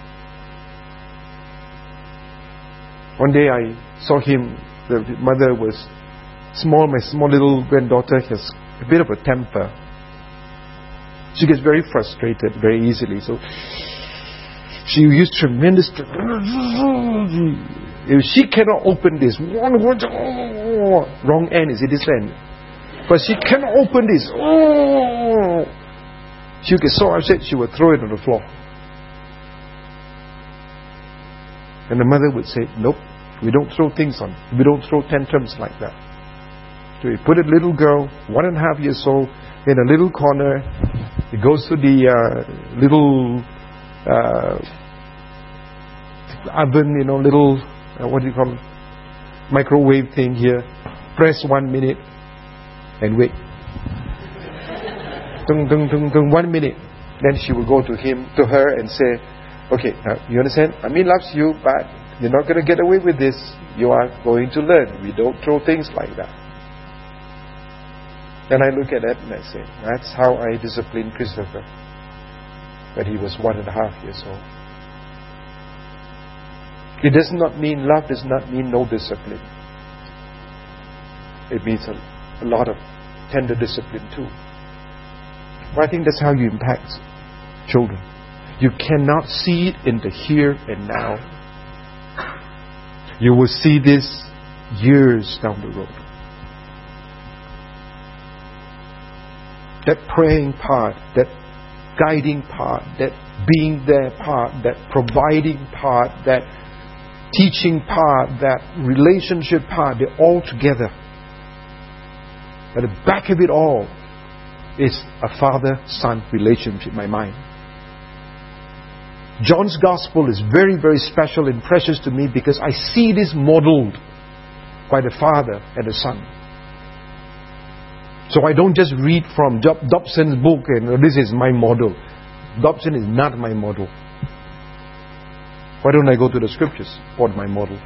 One day I saw him, the mother was small, my small little granddaughter has a bit of a temper. She gets very frustrated very easily. So she used tremendous... If she cannot open this, wrong end is it this end? But she cannot open this. She would get so upset she would throw it on the floor. And the mother would say, nope, we don't throw things on. We don't throw tantrums like that. So we put a little girl, 1.5 years old, in a little corner. It goes to the little oven, little, what do you call it? Microwave thing here. Press 1 minute and wait. 1 minute. Then she will go to her and say, okay, you understand? Ami loves you, but you're not going to get away with this. You are going to learn. We don't throw things like that. Then I look at that and I say, that's how I disciplined Christopher when he was 1.5 years old. It does not mean, love does not mean no discipline. It means a lot of tender discipline too. Well, I think that's how you impact children. You cannot see it in the here and now. You will see this years down the road. That praying part, that guiding part, that being there part, that providing part, that teaching part, that relationship part, they're all together. At the back of it all is a father-son relationship in my mind. John's Gospel is very, very special and precious to me because I see this modeled by the Father and the Son. So I don't just read from Dobson's book and this is my model. Dobson is not my model. Why don't I go to the Scriptures for my model?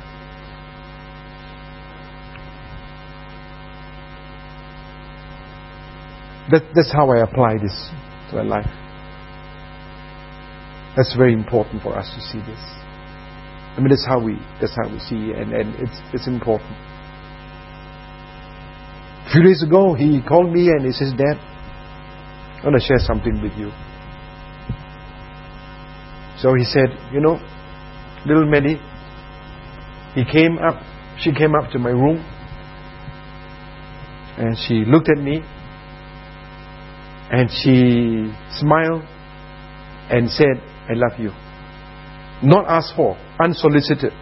That's how I apply this to my life. That's very important for us to see this. I mean, that's how we see, and it's important. A few days ago, he called me and he says, Dad, I want to share something with you. So he said, little Maddie, she came up to my room and she looked at me and she smiled and said, I love you. Not asked for, unsolicited.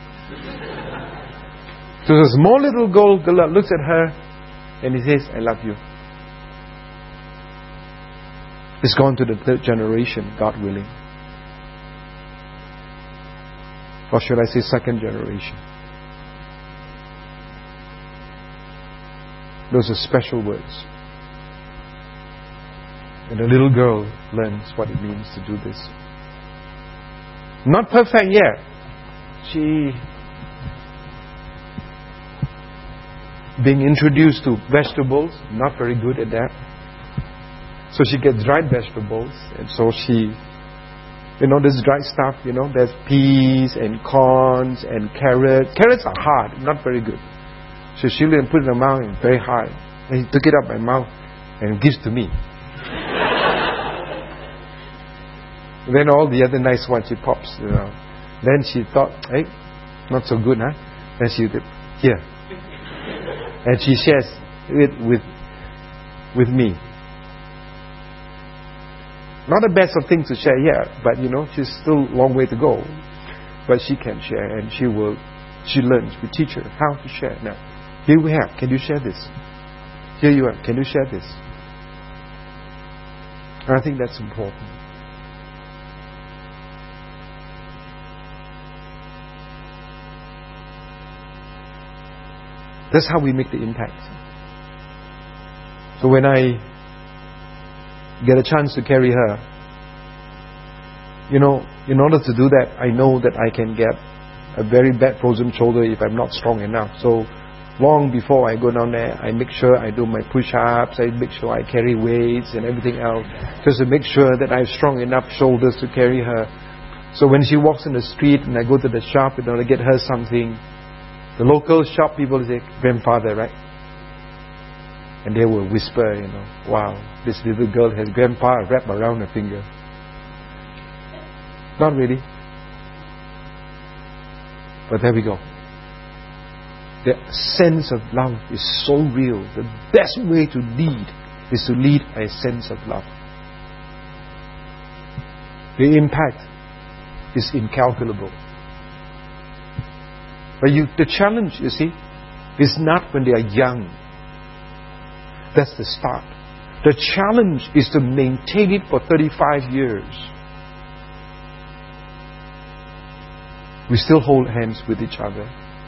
So the small little girl looks at her and he says, I love you. It's gone to the 3rd generation, God willing. Or should I say 2nd generation? Those are special words. And the little girl learns what it means to do this. Not perfect yet. She being introduced to vegetables, not very good at that. So she gets dried vegetables, and so she, this dry stuff, there's peas and corns and carrots. Carrots are hard, not very good. So she put it in her mouth and very hard. And he took it up my mouth and gives to me. Then all the other nice ones she pops, Then she thought, hey, not so good, huh? Then she did, here. And she shares it with me. Not the best of things to share yet, but she's still a long way to go. But she can share, and she learns. We teach her how to share. Now, here we have, can you share this? Here you are, can you share this? And I think that's important. That's how we make the impact. So when I get a chance to carry her, in order to do that, I know that I can get a very bad frozen shoulder if I'm not strong enough. So long before I go down there, I make sure I do my push-ups, I make sure I carry weights and everything else, just to make sure that I have strong enough shoulders to carry her. So when she walks in the street and I go to the shop in order to get her something, the local shop people say, grandfather, right? And they will whisper, wow, this little girl has grandpa wrapped around her finger. Not really. But there we go. The sense of love is so real. The best way to lead is to lead a sense of love. The impact is incalculable. But the challenge, you see, is not when they are young. That's the start. The challenge is to maintain it for 35 years. We still hold hands with each other.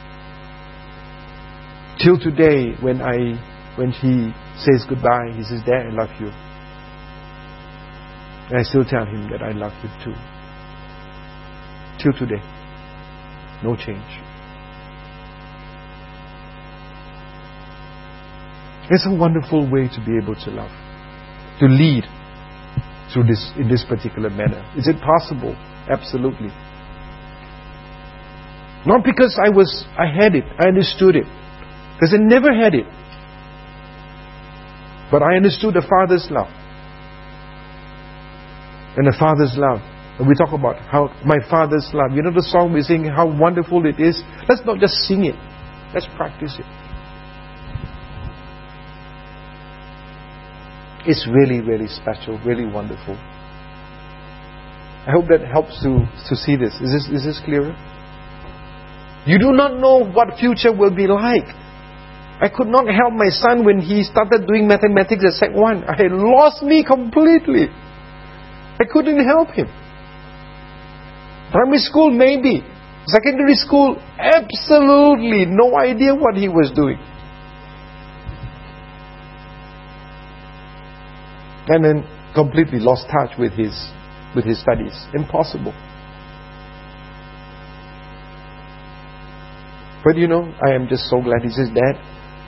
Till today, when he says goodbye, he says, "Dad, I love you." And I still tell him that I love you too. Till today. No change. It's a wonderful way to be able to love. To lead through this, in this particular manner. Is it possible? Absolutely. Not because I had it, I understood it. Because I never had it. But I understood the Father's love. And the Father's love. And we talk about how my Father's love. You know the song we sing, how wonderful it is. Let's not just sing it. Let's practice it. It's really, really special, really wonderful. I hope that helps to see this. Is this clearer? You do not know what future will be like. I could not help my son when he started doing mathematics at Sec 1. I had lost me completely. I couldn't help him. Primary school, maybe. Secondary school, absolutely no idea what he was doing. And then completely lost touch with his studies. Impossible. But I am just so glad. He says, "Dad,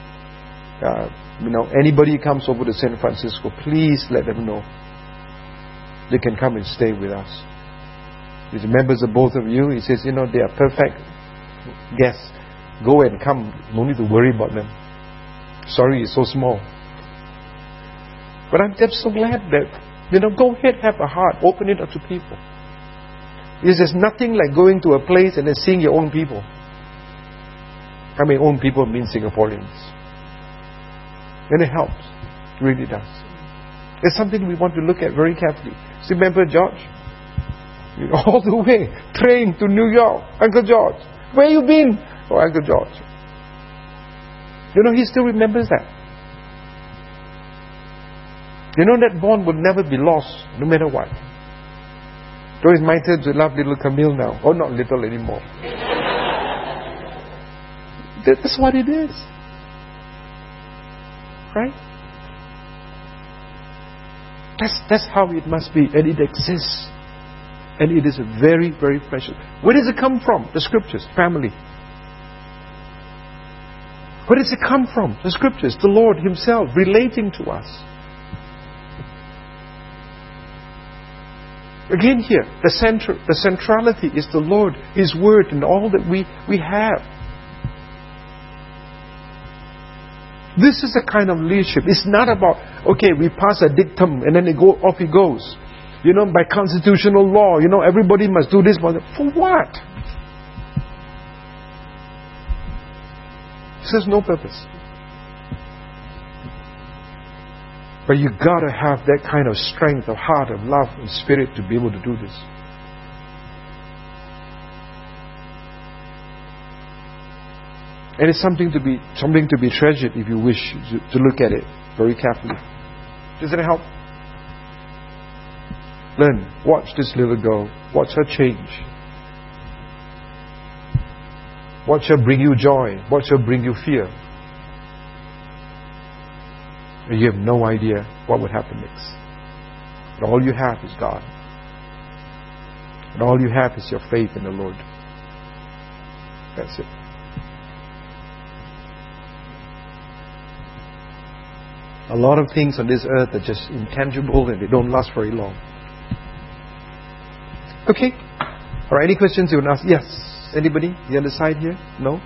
anybody who comes over to San Francisco, please let them know they can come and stay with us. He remembers the both of you." He says, they are perfect guests. Go and come. No need to worry about them. Sorry, it's so small. But I'm just so glad that, go ahead, have a heart. Open it up to people. Because there's nothing like going to a place and then seeing your own people. I mean, own people mean Singaporeans. And it helps. It really does. It's something we want to look at very carefully. So remember George? All the way, train to New York. Uncle George, where you been? Oh, Uncle George. He still remembers that. That bond will never be lost, no matter what. So it's my turn to love little Camille now. Oh, not little anymore. That's what it is. Right? That's how it must be. And it exists. And it is very, very precious. Where does it come from? The Scriptures. Family. Where does it come from? The Scriptures. The Lord Himself relating to us. Again here, the centrality is the Lord, His Word, and all that we have. This is the kind of leadership. It's not about, okay, we pass a dictum and then off he goes. By constitutional law, everybody must do this. For what? It serves no purpose. But you got to have that kind of strength of heart, of love, and spirit to be able to do this. And it's something to be treasured if you wish to look at it very carefully. Does it help? Learn. Watch this little girl. Watch her change. Watch her bring you joy. Watch her bring you fear. And you have no idea what would happen next. And all you have is God. And all you have is your faith in the Lord. That's it. A lot of things on this earth are just intangible and they don't last very long. Okay. Alright, any questions you want to ask? Yes. Anybody? The other side here? No?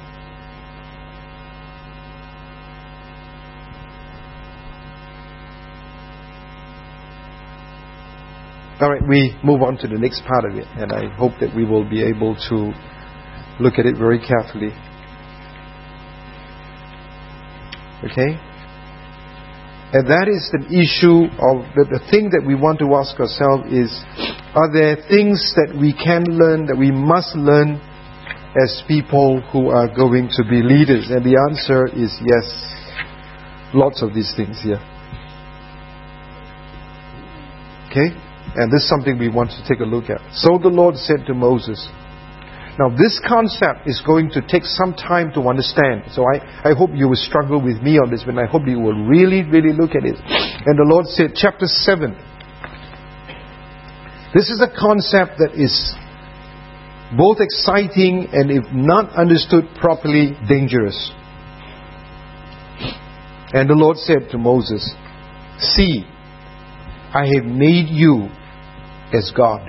Alright, we move on to the next part of it, and I hope that we will be able to look at it very carefully. Okay? And that is the issue of the thing that we want to ask ourselves is, are there things that we can learn, that we must learn as people who are going to be leaders? And the answer is yes. Lots of these things here. Okay? And this is something we want to take a look at. So the Lord said to Moses. Now this concept is going to take some time to understand. So I hope you will struggle with me on this, but I hope you will really, really look at it. And the Lord said, chapter 7. This is a concept that is both exciting and, if not understood properly, dangerous. And the Lord said to Moses, see, I have made you as God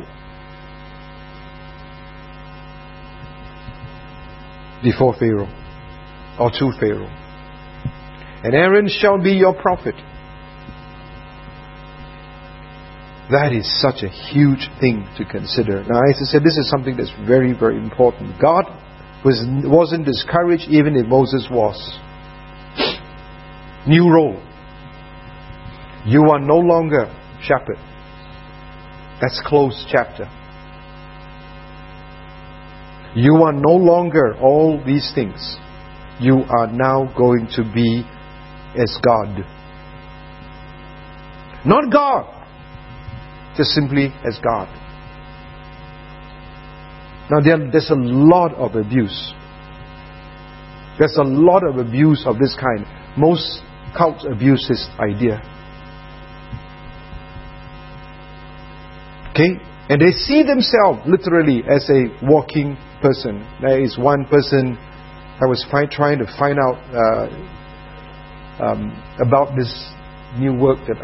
before Pharaoh, or to Pharaoh. And Aaron shall be your prophet. That is such a huge thing to consider. Now, as I said, this is something that's very, very important. God wasn't discouraged even if Moses was. New role. You are no longer shepherd. That's closed chapter. You are no longer all these things. You are now going to be as God. Not God, just simply as God. Now there's a lot of abuse. There's a lot of abuse of this kind. Most cults abuse this idea. Okay? And they see themselves literally as a walking person. There is one person I was trying to find out about this new work that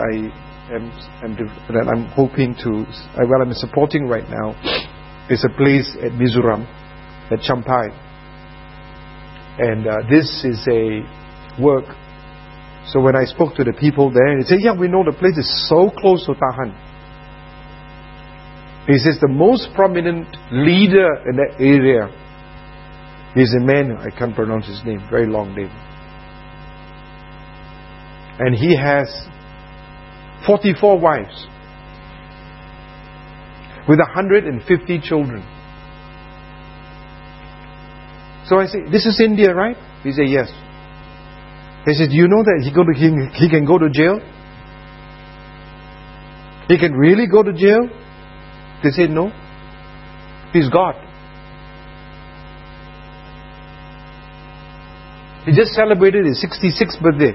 I'm hoping to, I'm supporting right now. It's a place at Mizoram, at Champai. And this is a work. So when I spoke to the people there, they said, yeah, we know the place is so close to Tahan. He says the most prominent leader in that area is a man, I can't pronounce his name, very long name. And he has 44 wives with 150 children. So I say, this is India, right? He said, yes. He said, do you know that he can go to jail? He can really go to jail? They said, no. He's God. He just celebrated his 66th birthday.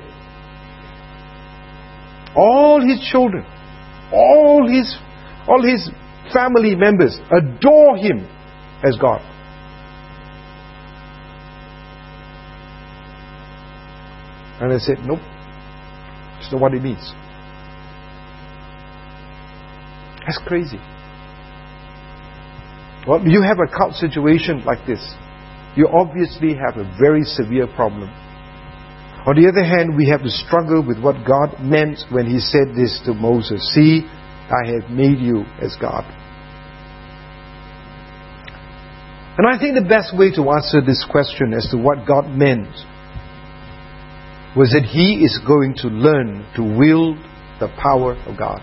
All his children, all his family members adore him as God. And I said, nope. That's not what it means. That's crazy. Well, you have a cult situation like this. You obviously have a very severe problem. On the other hand, we have to struggle with what God meant when He said this to Moses. See, I have made you as God. And I think the best way to answer this question as to what God meant was that He is going to learn to wield the power of God.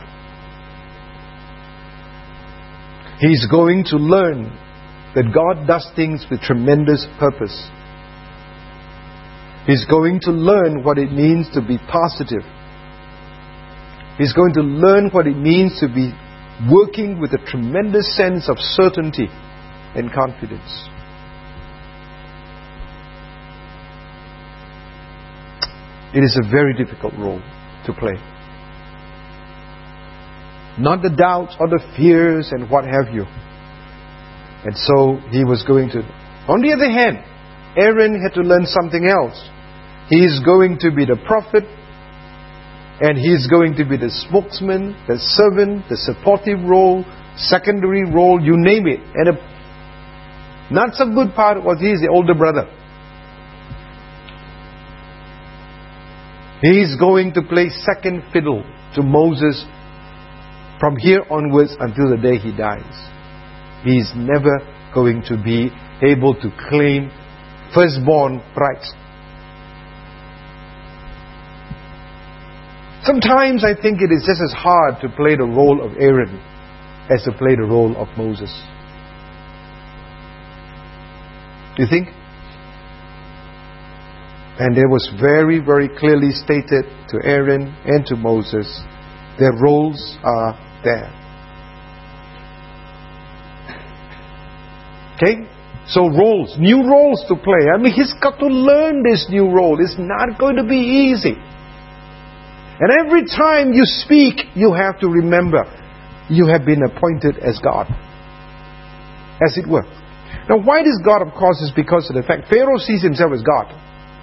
He's going to learn that God does things with tremendous purpose. He's going to learn what it means to be positive. He's going to learn what it means to be working with a tremendous sense of certainty and confidence. It is a very difficult role to play. Not the doubts or the fears and what have you. And so he was going to... On the other hand, Aaron had to learn something else. He is going to be the prophet, and he is going to be the spokesman, the servant, the supportive role, secondary role, you name it. And not so good part was he is the older brother. He is going to play second fiddle to Moses from here onwards until the day he dies. He is never going to be able to claim firstborn rights. Sometimes I think it is just as hard to play the role of Aaron as to play the role of Moses. Do you think? And it was very, very clearly stated to Aaron and to Moses, their roles are there. Okay? So roles, new roles to play. I mean, he's got to learn this new role. It's not going to be easy. And every time you speak, you have to remember, you have been appointed as God. As it were. Now, why this God, of course, is because of the fact Pharaoh sees himself as God.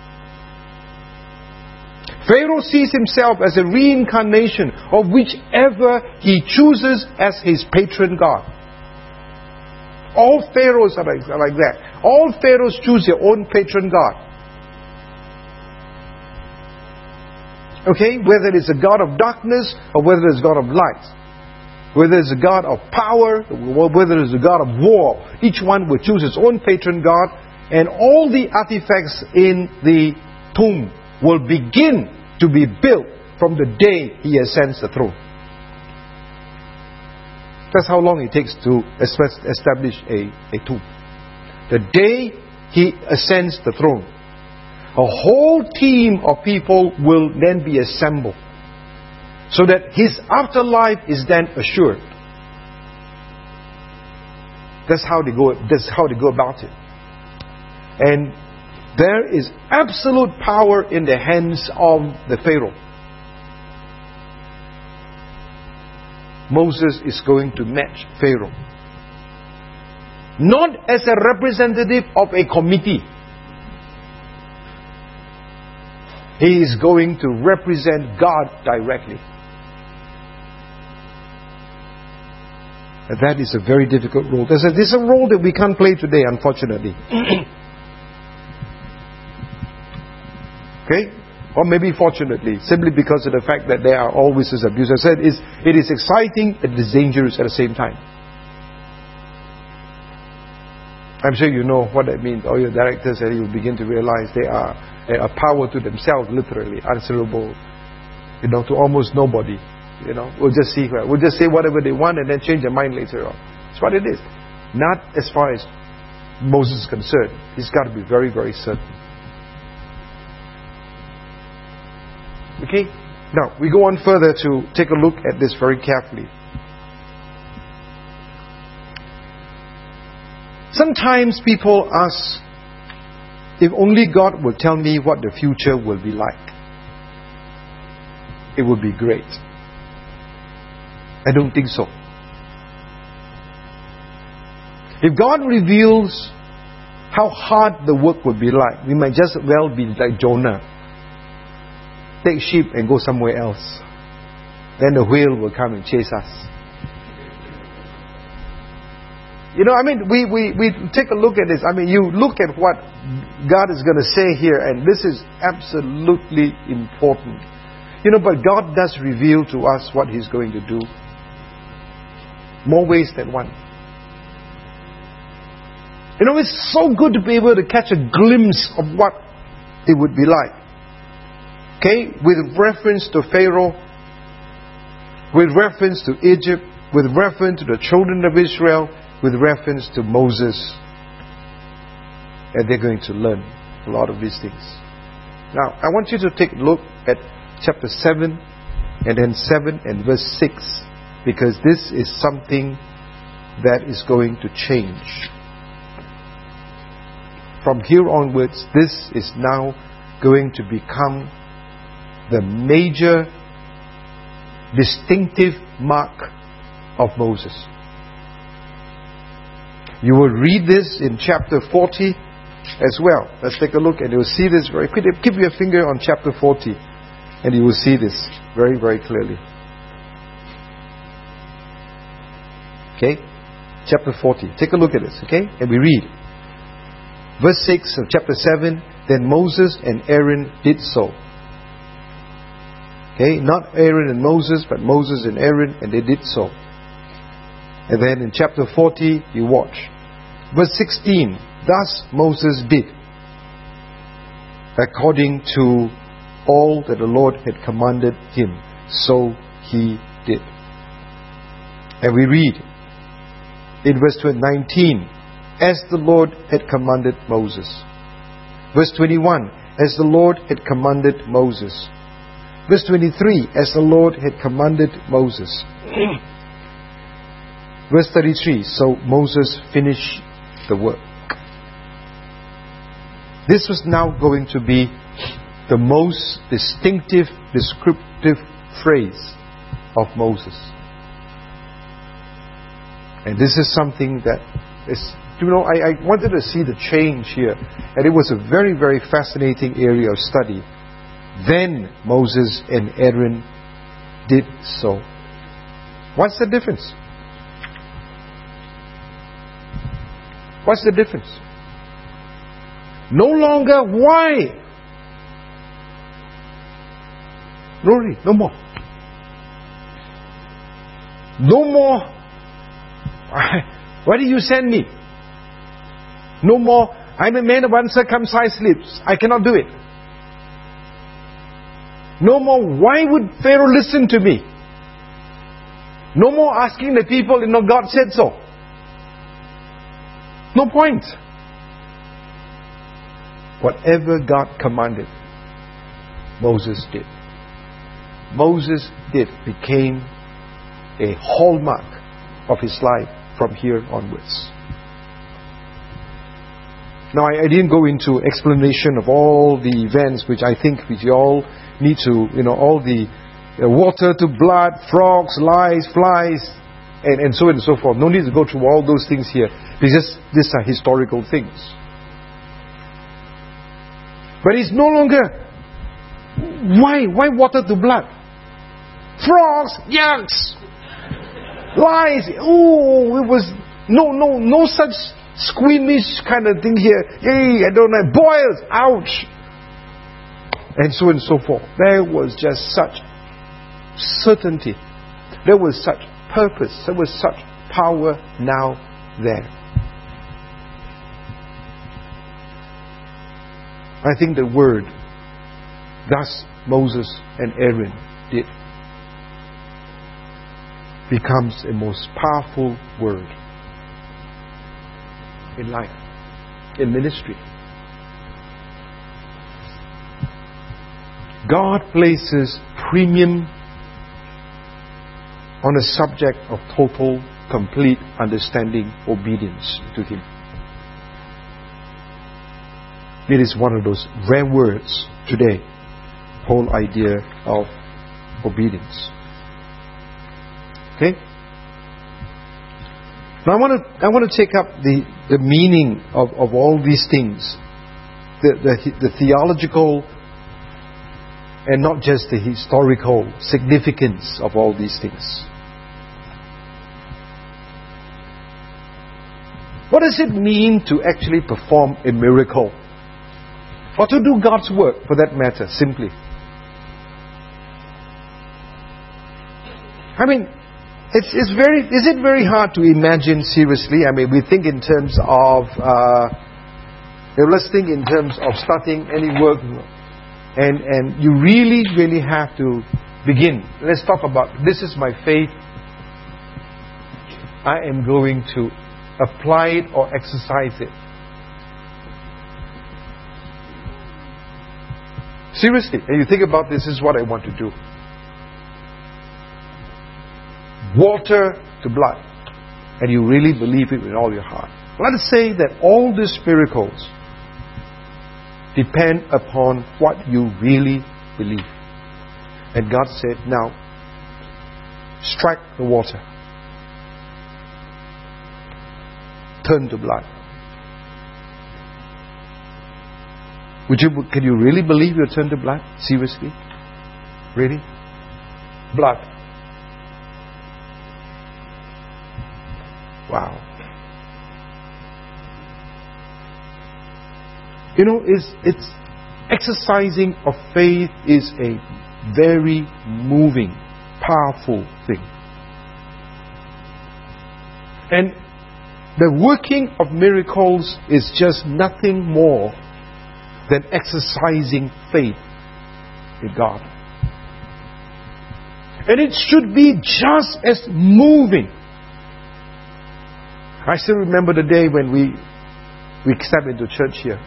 Pharaoh sees himself as a reincarnation of whichever he chooses as his patron God. All pharaohs are like that. All pharaohs choose their own patron God. Okay? Whether it's a God of darkness or whether it's a God of light. Whether it's a God of power or whether it's a God of war. Each one will choose its own patron God, and all the artifacts in the tomb will begin to be built from the day he ascends the throne. That's how long it takes to establish a tomb. The day he ascends the throne, a whole team of people will then be assembled, so that his afterlife is then assured. That's how they go about it. And there is absolute power in the hands of the Pharaoh. Moses is going to match Pharaoh. Not as a representative of a committee. He is going to represent God directly. And that is a very difficult role. This is a role that we can't play today, unfortunately. Okay? Or maybe fortunately, simply because of the fact that there are always this abuse. I said, it is exciting, it is dangerous at the same time. I'm sure you know what that means. All your directors, and you begin to realize they are a power to themselves, literally, answerable, to almost nobody. We'll just say whatever they want and then change their mind later on. That's what it is. Not as far as Moses is concerned. He's got to be very, very certain. Okay? Now, we go on further to take a look at this very carefully. Sometimes people ask, if only God will tell me what the future will be like, it would be great. I don't think so. If God reveals how hard the work would be like, we might just well be like Jonah. Take sheep and go somewhere else. Then the whale will come and chase us. We take a look at this. You look at what God is going to say here, and this is absolutely important. But God does reveal to us what He's going to do. More ways than one. It's so good to be able to catch a glimpse of what it would be like. Okay? With reference to Pharaoh, with reference to Egypt, with reference to the children of Israel, with reference to Moses. And they're going to learn a lot of these things. Now, I want you to take a look at chapter 7 and then 7 and verse 6, because this is something that is going to change. From here onwards, this is now going to become the major distinctive mark of Moses. You will read this in chapter 40 as well. Let's take a look and you'll see this very quickly. Keep your finger on chapter 40 and you will see this very, very clearly. Okay? Chapter 40. Take a look at this, okay? And we read. Verse 6 of chapter 7, then Moses and Aaron did so. Okay? Not Aaron and Moses, but Moses and Aaron, and they did so. And then in chapter 40, you watch. Verse 16, thus Moses did, according to all that the Lord had commanded him. so he did. And we read in verse 19, as the Lord had commanded Moses. Verse 21, as the Lord had commanded Moses. Verse 23, as the Lord had commanded Moses. Verse 33, so Moses finished the work. This was now going to be the most distinctive, descriptive phrase of Moses. And this is something that is, I wanted to see the change here. And it was a very, very fascinating area of study. Then Moses and Aaron did so. What's the difference? What's the difference? No longer why. No more. No more. Why did you send me? No more. I'm a man of uncircumcised lips. I cannot do it. No more. Why would Pharaoh listen to me? No more asking the people, God said so. No point. Whatever God commanded, Moses did. Moses became a hallmark of his life from here onwards. Now, I didn't go into explanation of all the events which I think we all need to, all the water to blood, frogs, lice, flies, and so on and so forth. No need to go through all those things here, because these are historical things. But it's no longer, why water to blood? Frogs, yucks! Lies, it was no such squeamish kind of thing here. Hey, I don't know, boils, ouch! And so on and so forth. There was just such certainty. There was such purpose. There was such power now there. I think the word, thus Moses and Aaron did, becomes a most powerful word in life, in ministry. God places premium on a subject of total, complete understanding, obedience to Him. It is one of those rare words today, whole idea of obedience. Okay? Now I want to take up the meaning of all these things, the theological and not just the historical significance of all these things. What does it mean to actually perform a miracle? Or to do God's work, for that matter, simply? I mean, is it very hard to imagine seriously? I mean, we think in terms of, let's think in terms of starting any work, and you really, really have to begin. Let's talk about, this is my faith. I am going to apply it or exercise it. Seriously, and you think about this is what I want to do. Water to blood. And you really believe it with all your heart. Let us say that all these miracles depend upon what you really believe. And God said, now, strike the water. Turn to blood. Can you really believe you'll turn to blood? Seriously? Really? Blood. Wow. It's exercising of faith is a very moving, powerful thing. And the working of miracles is just nothing more than exercising faith in God. And it should be just as moving. I still remember the day when we stepped into church here.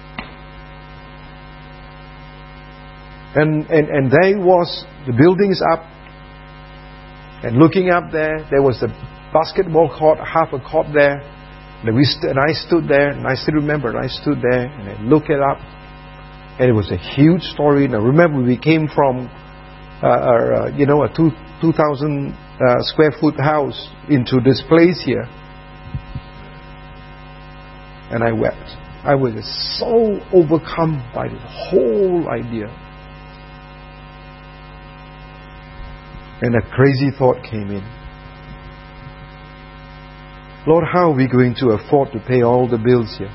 And there was, the building is up. And looking up there was the basketball court, half a court there. And I stood there, and I still remember, and I stood there, and I looked it up. And it was a huge story. And I remember we came from, a 2,000 square foot house into this place here. And I wept. I was so overcome by the whole idea. And a crazy thought came in. Lord, how are we going to afford to pay all the bills here?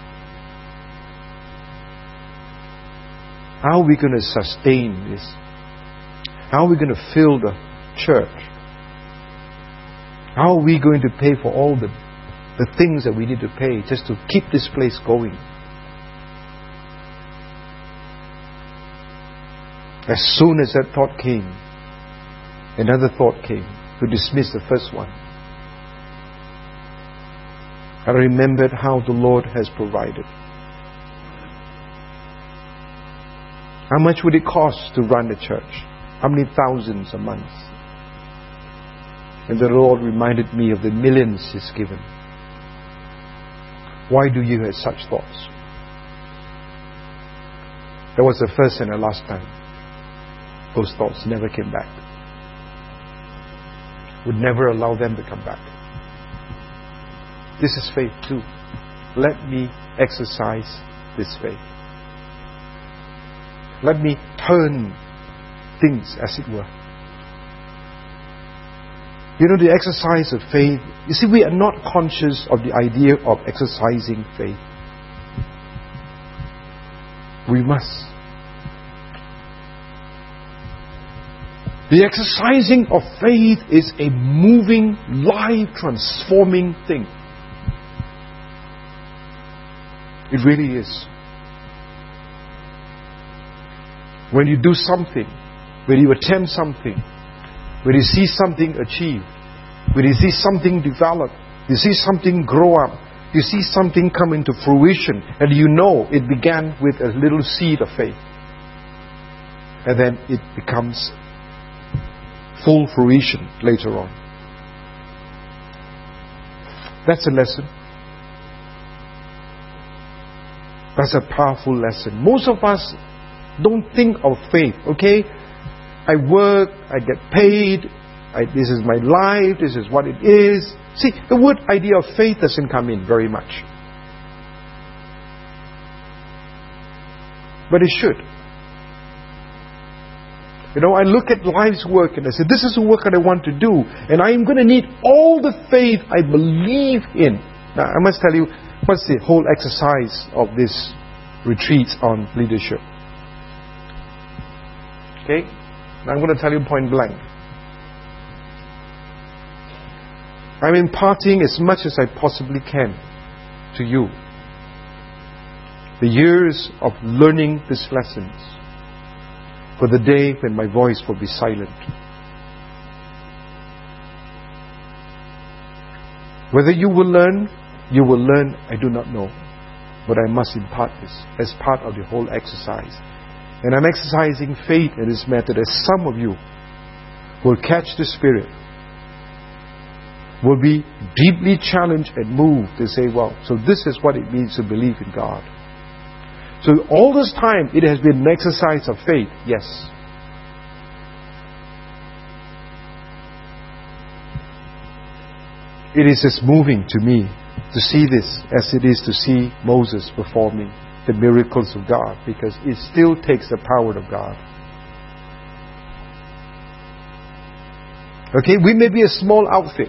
How are we going to sustain this? How are we going to fill the church? How are we going to pay for all the things that we need to pay just to keep this place going? As soon as that thought came, another thought came to dismiss the first one. I remembered how the Lord has provided. How much would it cost to run the church? How many thousands a month? And the Lord reminded me of the millions He's given. Why do you have such thoughts? That was the first and the last time. Those thoughts never came back. Would never allow them to come back. This is faith too. Let me exercise this faith. Let me turn things as it were. You know, the exercise of faith, you see, we are not conscious of the idea of exercising faith. We must. The exercising of faith is a moving, life-transforming thing. It really is. When you do something, when you attempt something, when you see something achieved, when you see something develop, you see something grow up, you see something come into fruition, and you know it began with a little seed of faith. And then it becomes full fruition later on. That's a lesson. That's a powerful lesson. Most of us don't think of faith, okay? I work, I get paid, this is my life, this is what it is. See, the word idea of faith doesn't come in very much. But it should. You know, I look at life's work and I say, this is the work that I want to do, and I am going to need all the faith I believe in. Now, I must tell you, what's the whole exercise of this retreat on leadership? Okay? Now I'm going to tell you point blank. I'm imparting as much as I possibly can to you. The years of learning these lessons for the day when my voice will be silent. Whether you will learn, I do not know. But I must impart this as part of the whole exercise. And I'm exercising faith in this method as some of you will catch the Spirit, will be deeply challenged and moved to say, well, so this is what it means to believe in God. So all this time it has been an exercise of faith, yes. It is as moving to me to see this as it is to see Moses performing the miracles of God, because it still takes the power of God. Okay, we may be a small outfit,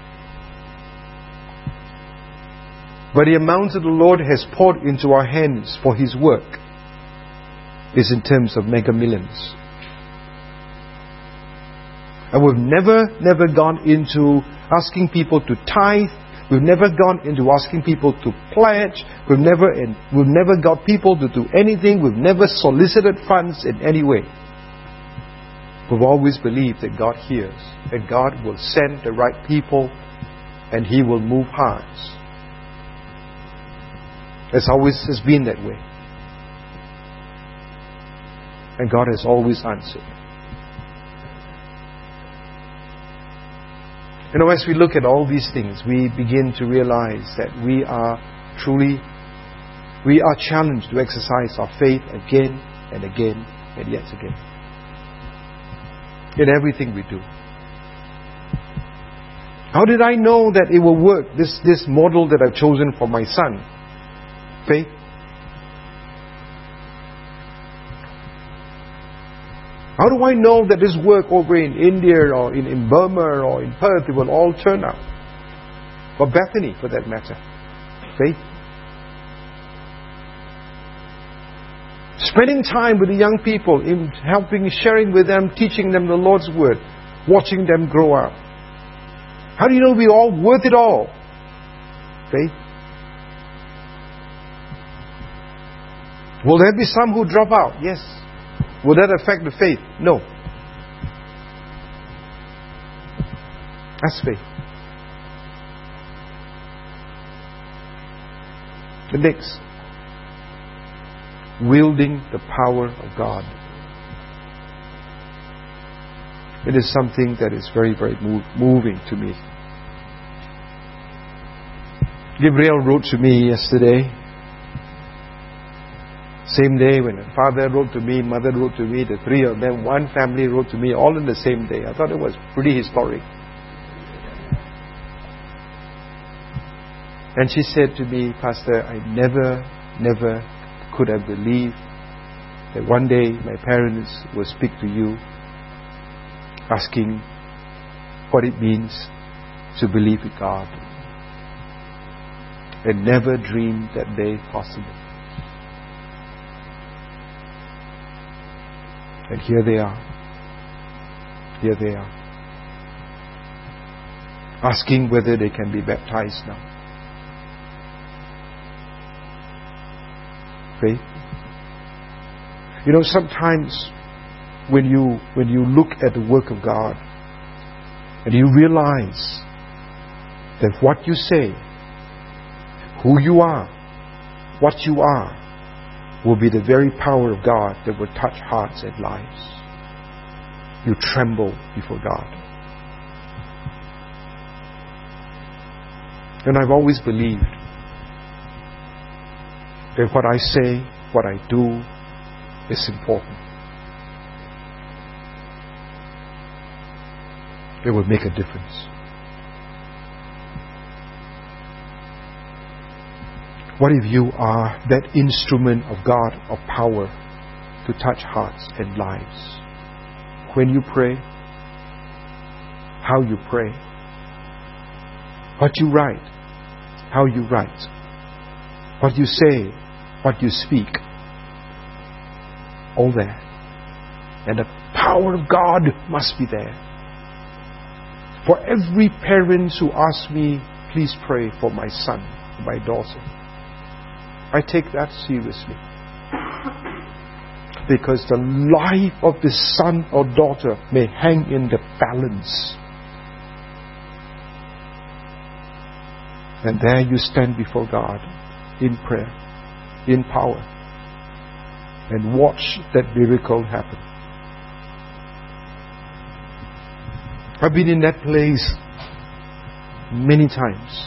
but the amount that the Lord has poured into our hands for His work is in terms of mega millions. And we've never gone into asking people to tithe. We've never gone into asking people to pledge. We've never got people to do anything. We've never solicited funds in any way. We've always believed that God hears, that God will send the right people and He will move hearts. It's always has been that way. And God has always answered. As we look at all these things, we begin to realize that we are challenged to exercise our faith again and again and yet again. In everything we do. How did I know that it will work? This model that I've chosen for my son. Faith. How do I know that this work over in India or in Burma or in Perth, it will all turn out? Or Bethany, for that matter. Faith. Spending time with the young people, in helping, sharing with them, teaching them the Lord's Word, watching them grow up. How do you know we're all worth it all? Faith. Will there be some who drop out? Yes. Will that affect the faith? No. That's faith. The next. Wielding the power of God. It is something that is very, very moving to me. Gabriel wrote to me yesterday. Same day when father wrote to me, mother wrote to me, the three of them, one family wrote to me, all in the same day. I thought it was pretty historic. And she said to me, Pastor, I never could have believed that one day my parents will speak to you asking what it means to believe in God. And never dreamed that day possible. And here they are. Here they are. Asking whether they can be baptized now. Faith. Sometimes when you look at the work of God and you realize that what you say, who you are, what you are, will be the very power of God that will touch hearts and lives. You tremble before God. And I've always believed that what I say, what I do, is important. It will make a difference. What if you are that instrument of God, of power, to touch hearts and lives? When you pray, how you pray, what you write, how you write, what you say, what you speak, all that. And the power of God must be there. For every parent who asks me, please pray for my son, my daughter, I take that seriously. Because the life of the son or daughter may hang in the balance. And there you stand before God in prayer, in power, and watch that miracle happen. I've been in that place many times.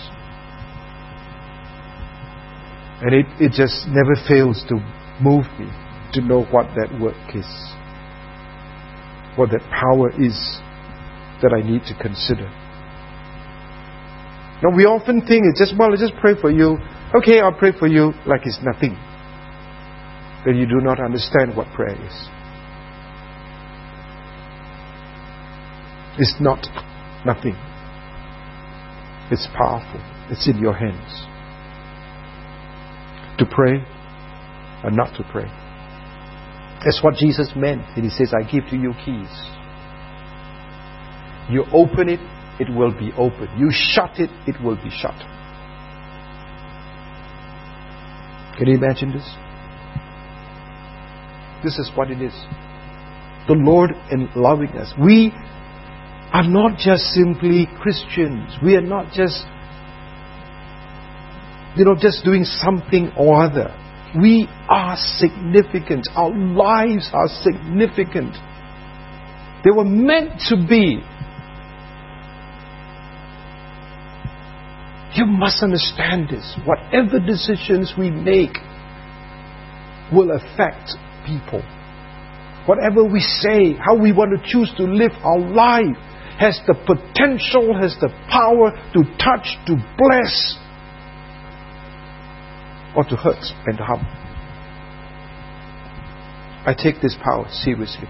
And it just never fails to move me to know what that work is. What that power is that I need to consider. Now we often think it's just, I'll just pray for you. Okay, I'll pray for you like it's nothing. Then you do not understand what prayer is. It's not nothing. It's powerful. It's in your hands. To pray or not to pray. That's what Jesus meant. And He says, I give to you keys. You open it, it will be open. You shut it, it will be shut. Can you imagine this? This is what it is. the Lord in loving us. We are not just simply Christians. We are not just, just doing something or other. We are significant. Our lives are significant. They were meant to be. You must understand this. Whatever decisions we make will affect people. Whatever we say, how we want to choose to live our life, has the potential, has the power to touch, to bless, or to hurt and to harm. I take this power seriously.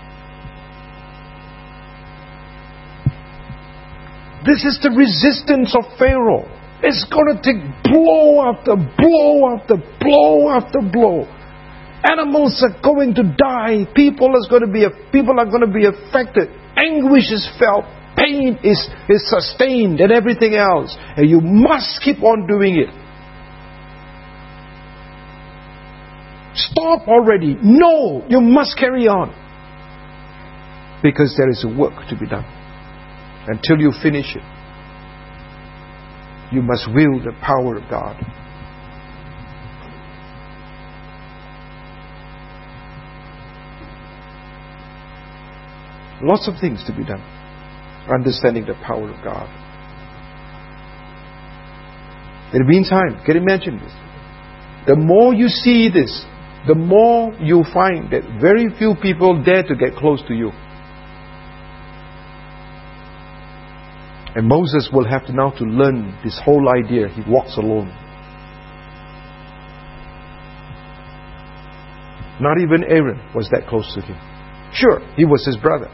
This is the resistance of Pharaoh. It's going to take blow after blow after blow after blow. Animals are going to die. People are going to be affected. Anguish is felt. Pain is sustained and everything else. And you must keep on doing it. Stop already. No, you must carry on. Because there is a work to be done. Until you finish it, you must wield the power of God. Lots of things to be done. Understanding the power of God. In the meantime, can you imagine this? The more you see this, the more you find that very few people dare to get close to you. And Moses will have to now to learn this whole idea. He walks alone. Not even Aaron was that close to him. Sure, he was his brother.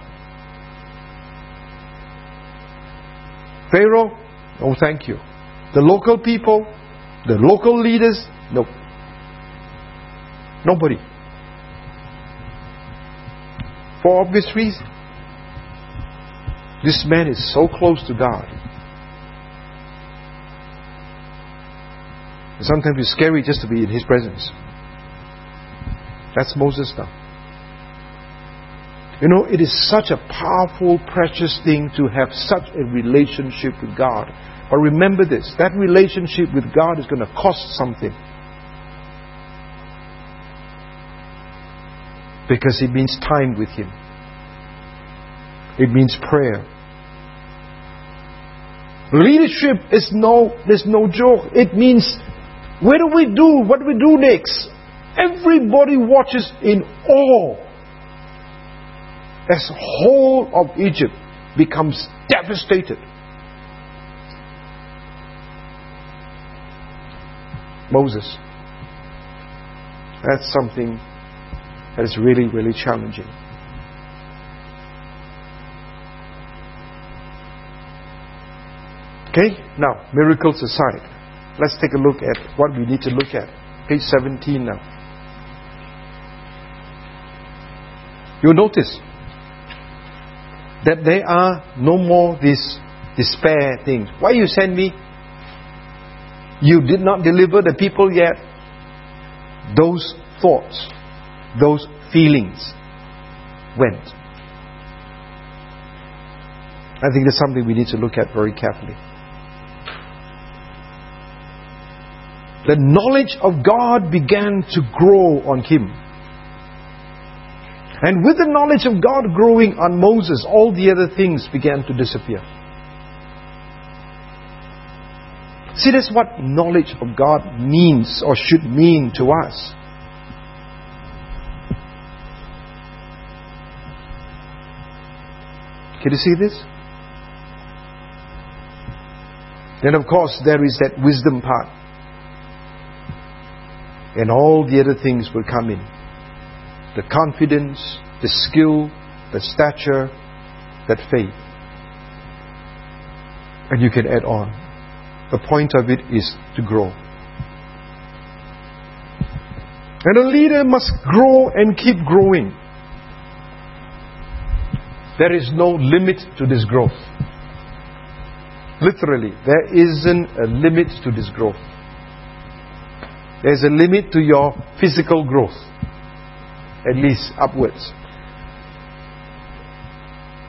Pharaoh, no thank you. The local people, the local leaders, no. Nobody. For obvious reason. This man is so close to God. Sometimes it's scary just to be in His presence. That's Moses now. You know, it is such a powerful, precious thing to have such a relationship with God. But remember this, that relationship with God is going to cost something. Because it means time with Him. It means prayer. Leadership is there's no joke. It means, what do we do next? Everybody watches in awe as the whole of Egypt becomes devastated. Moses. That's something that is really, really challenging. Okay, now, miracles aside, let's take a look at what we need to look at. Page 17 now. You'll notice that there are no more these despair things. Why you send me? You did not deliver the people yet. Those thoughts, those feelings went. I think that's something we need to look at very carefully. The knowledge of God began to grow on him. And with the knowledge of God growing on Moses, all the other things began to disappear. See, that's what knowledge of God means or should mean to us. Can you see this? Then of course there is that wisdom part. And all the other things will come in. The confidence, the skill, the stature, that faith. And you can add on. The point of it is to grow. And a leader must grow and keep growing. There is no limit to this growth. Literally, there isn't a limit to this growth. There's a limit to your physical growth. At least upwards.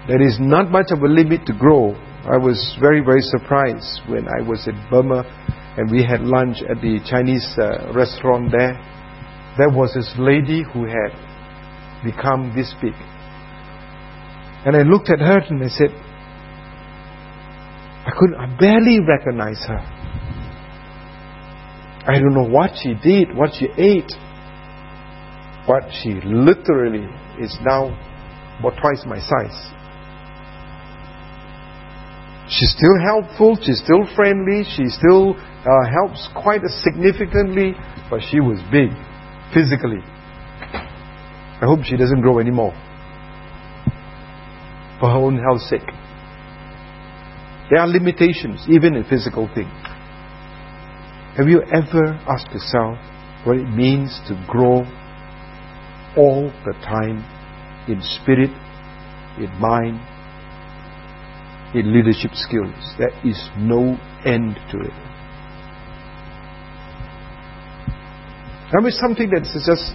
There is not much of a limit to grow. I was very, very surprised when I was in Burma and we had lunch at the Chinese restaurant there. There was this lady who had become this big. And I looked at her and I said, I barely recognize her. I don't know what she did, what she ate. But she literally is now about twice my size. She's still helpful, she's still friendly, she still helps quite significantly, but she was big, physically. I hope she doesn't grow anymore. For her own health's sake. There are limitations, even in physical things. Have you ever asked yourself what it means to grow all the time in spirit, in mind, in leadership skills? There is no end to it. I mean, something that's just,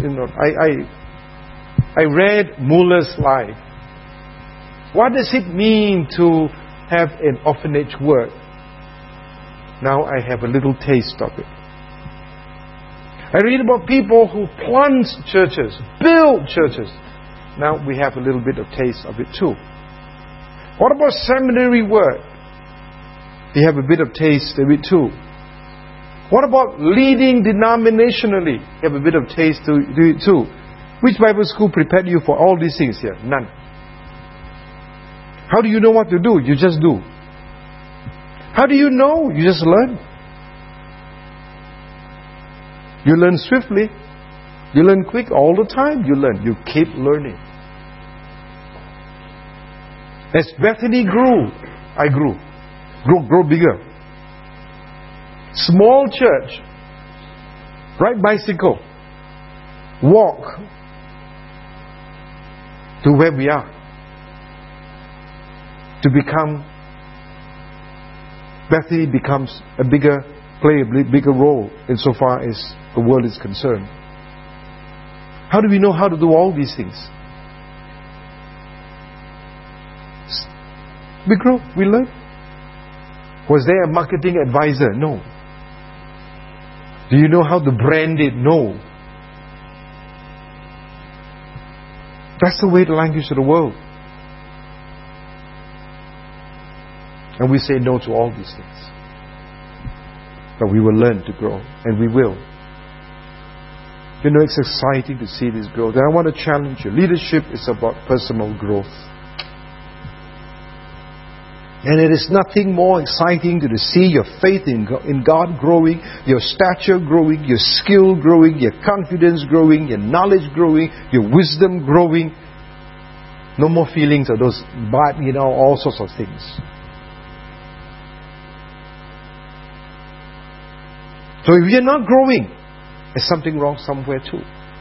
I read Muller's life. What does it mean to have an orphanage work? Now I have a little taste of it. I read about people who plant churches, build churches. Now we have a little bit of taste of it too. What about seminary work? We have a bit of taste of it too. What about leading denominationally? You have a bit of taste to it too. Which Bible school prepared you for all these things here? None. How do you know what to do? You just do. How do you know? You just learn. You learn swiftly. You learn quick all the time. You learn. You keep learning. As Bethany grew, I grew. Grow bigger. Small church. Ride bicycle. Walk to where we are. To become, Bethany becomes play a bigger role insofar as the world is concerned. How do we know how to do all these things? We grow, we learn. Was there a marketing advisor? No. Do you know how to brand it? No. That's the way the language of the world. And we say no to all these things. But we will learn to grow. And we will. You know, it's exciting to see this growth. And I want to challenge you. Leadership is about personal growth. And it is nothing more exciting to see your faith in God growing, your stature growing, your skill growing, your confidence growing, your knowledge growing, your wisdom growing. No more feelings of those bad, all sorts of things. So if you're not growing, there's something wrong somewhere too.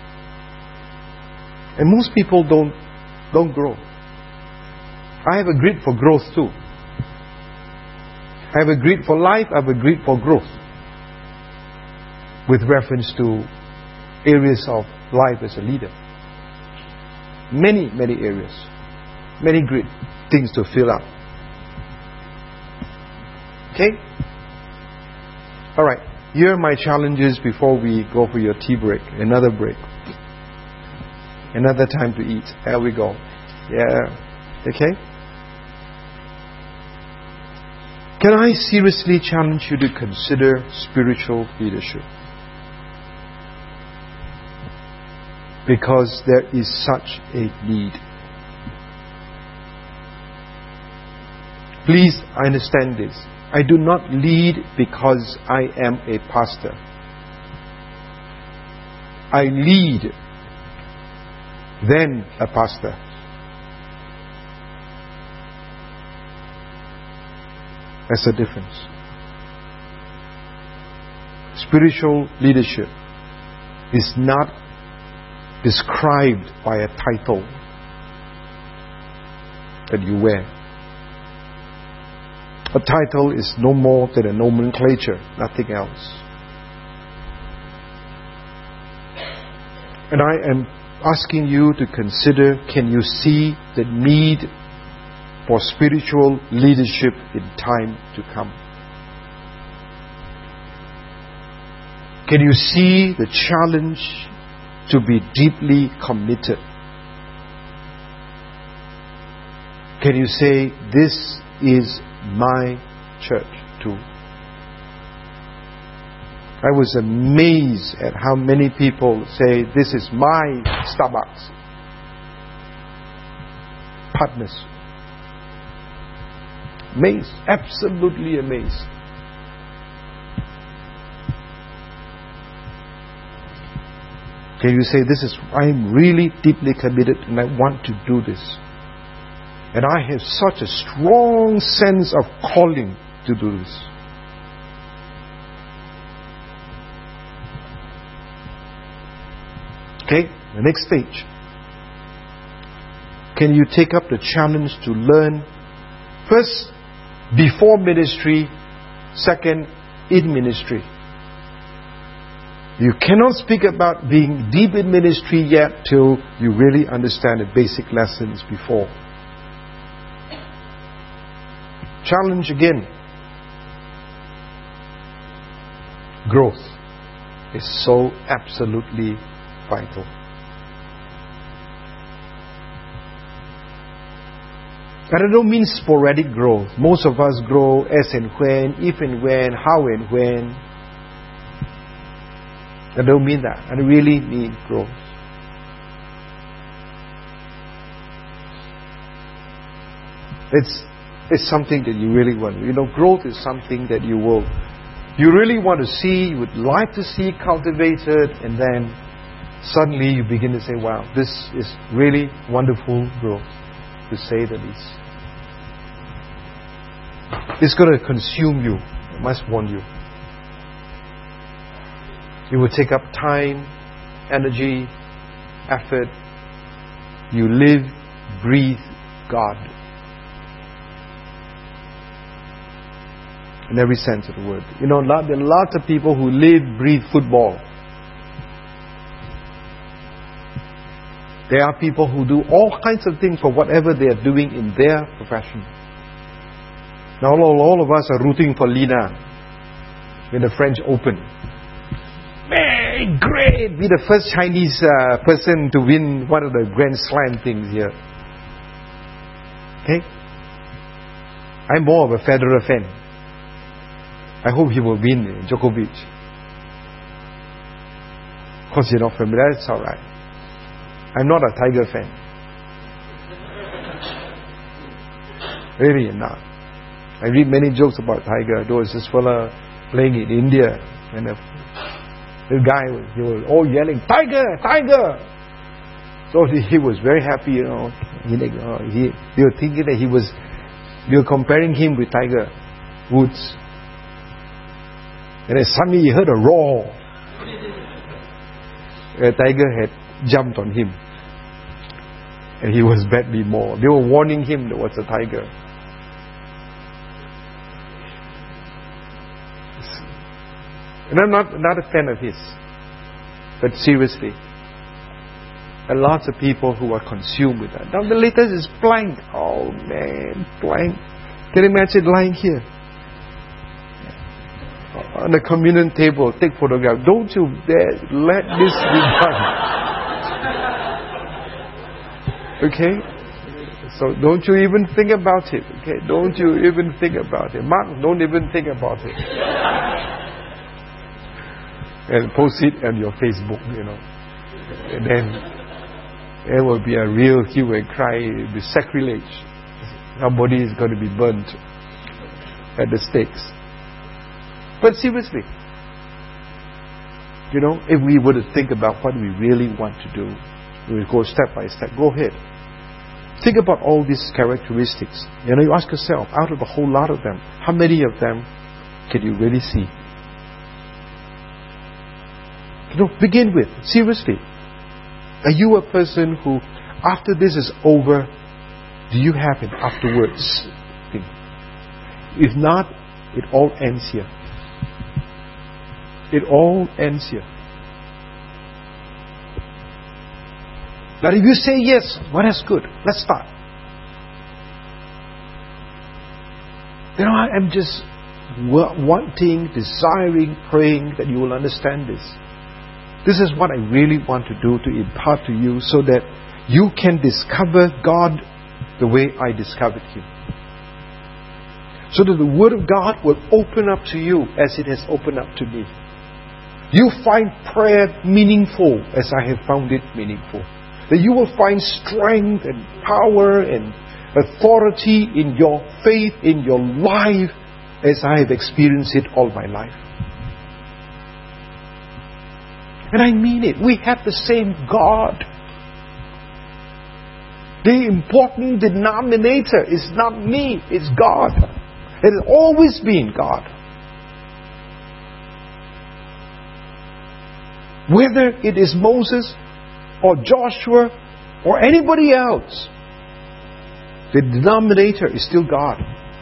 And most people don't grow. I have a grid for growth too. I have a grid for life, I have a grid for growth. With reference to areas of life as a leader. Many, many areas. Many grid things to fill up. Okay? Alright. Here are my challenges before we go for your tea break. Another break. Another time to eat. There we go. Yeah. Okay? Can I seriously challenge you to consider spiritual leadership? Because there is such a need. Please understand this. I do not lead because I am a pastor. I lead, then a pastor. That's the difference. Spiritual leadership is not described by a title that you wear. A title is no more than a nomenclature, nothing else. And I am asking you to consider, can you see the need for spiritual leadership in time to come. Can you see the challenge to be deeply committed? Can you say, this is my church too? I was amazed at how many people say, this is my Starbucks. Partners. Amazed. Absolutely amazed. Can you say, I'm really deeply committed and I want to do this. And I have such a strong sense of calling to do this. Okay, the next stage. Can you take up the challenge to learn, first, before ministry, second, in ministry? You cannot speak about being deep in ministry yet till you really understand the basic lessons before. Challenge again. Growth is so absolutely vital. And I don't mean sporadic growth. Most of us grow as and when, if and when, how and when. I don't mean that. I really mean growth. It's something that you really want. Growth is something that you really want to see, you would like to see cultivated, and then suddenly you begin to say, wow, this is really wonderful growth, to say the least. It's going to consume you. I must warn you. It will take up time, energy, effort. You live, breathe God. In every sense of the word. There are lots of people who live, breathe football. There are people who do all kinds of things for whatever they are doing in their profession. Now all of us are rooting for Lina in the French Open. Man, great! Be the first Chinese person to win one of the Grand Slam things here. Okay? I'm more of a Federer fan. I hope he will win Djokovic. Of course, you're not familiar. It's alright. I'm not a Tiger fan. Really not. I read many jokes about Tiger. There was this fella playing in India, and the guy he was all yelling, "Tiger, Tiger!" So he was very happy, They were thinking that they were comparing him with Tiger Woods. And then suddenly he heard a roar. A tiger had jumped on him. And he was badly mauled. They were warning him there was a tiger. And I'm not a fan of his. But seriously. And lots of people who are consumed with that. Now the latest is plank. Oh man, plank. Can you imagine lying here? On the communion table, take photograph. Don't you dare let this be done. Okay? So don't you even think about it. Okay? Don't you even think about it. Mark, don't even think about it. And post it on your Facebook, And then it will be a real hue and cry. It will be sacrilege. Somebody is going to be burnt at the stakes. But seriously, if we were to think about what we really want to do, we will go step by step. Go ahead. Think about all these characteristics. You ask yourself, out of a whole lot of them, how many of them can you really see? Begin with, seriously. Are you a person who, after this is over, do you have an afterwards thing? If not, it all ends here. It all ends here. But if you say yes, well, that's good. Let's start. am just wanting, desiring, praying that you will understand this. This is what I really want to do, to impart to you, so that you can discover God the way I discovered Him. So that the Word of God will open up to you as it has opened up to me. You find prayer meaningful as I have found it meaningful. That you will find strength and power and authority in your faith, in your life, as I have experienced it all my life. And I mean it. We have the same God. The important denominator is not me, it's God. It has always been God. Whether it is Moses or Joshua or anybody else, the denominator is still God.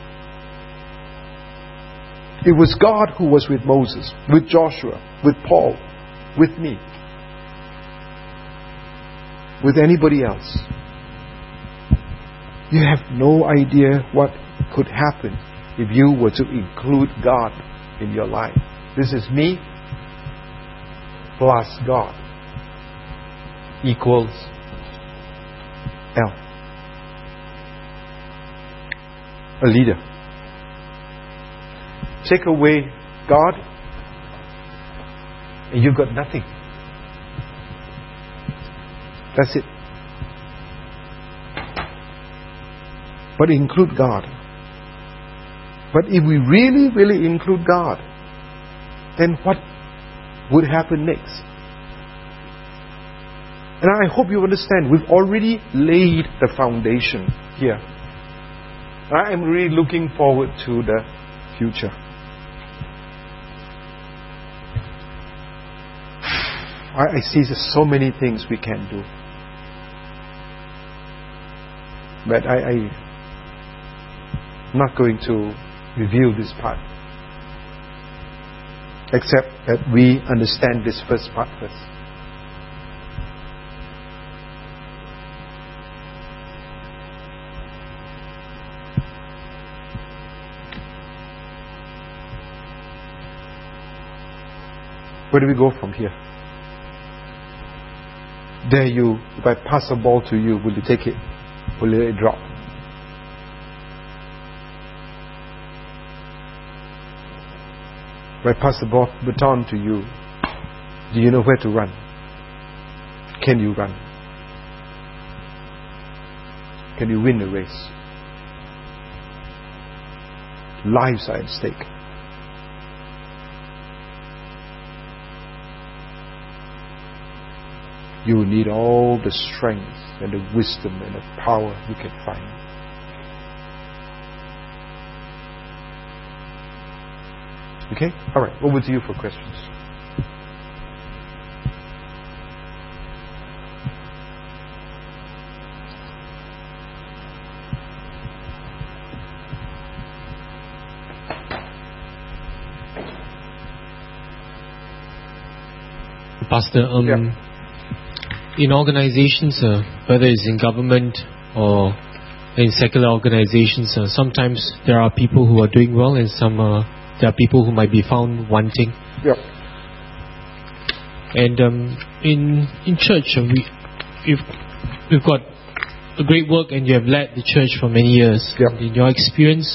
It was God who was with Moses, with Joshua, with Paul, with me, with anybody else. You have no idea what could happen if you were to include God in your life. This is me plus God equals L. A leader. Take away God and you've got nothing. That's it. But include God. But if we really, really include God, then what would happen next? And I hope you understand, we've already laid the foundation here. I am really looking forward to the future. I see there's so many things we can do. But I'm not going to reveal this part, except that we understand this first part first. Where do we go from here? Dare you, if I pass a ball to you, will you take it? Will you let it drop? If I pass the baton to you, do you know where to run? Can you run? Can you win the race? Lives are at stake. You will need all the strength and the wisdom and the power you can find. Okay? Alright, over to you for questions.
Pastor, in organizations, whether it's in government or in secular organizations, sometimes there are people who are doing well and there are people who might be found wanting.
Yep.
And in church, we've got a great work, and you have led the church for many years.
Yep.
In your experience,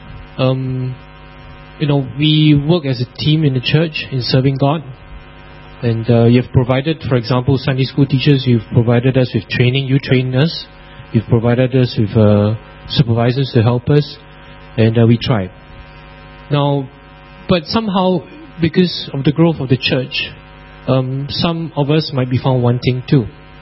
we work as a team in the church in serving God. And you've provided, for example, Sunday school teachers, you've provided us with training, you train us, you've provided us with supervisors to help us, and we try. Now, but somehow, because of the growth of the church, some of us might be found wanting too.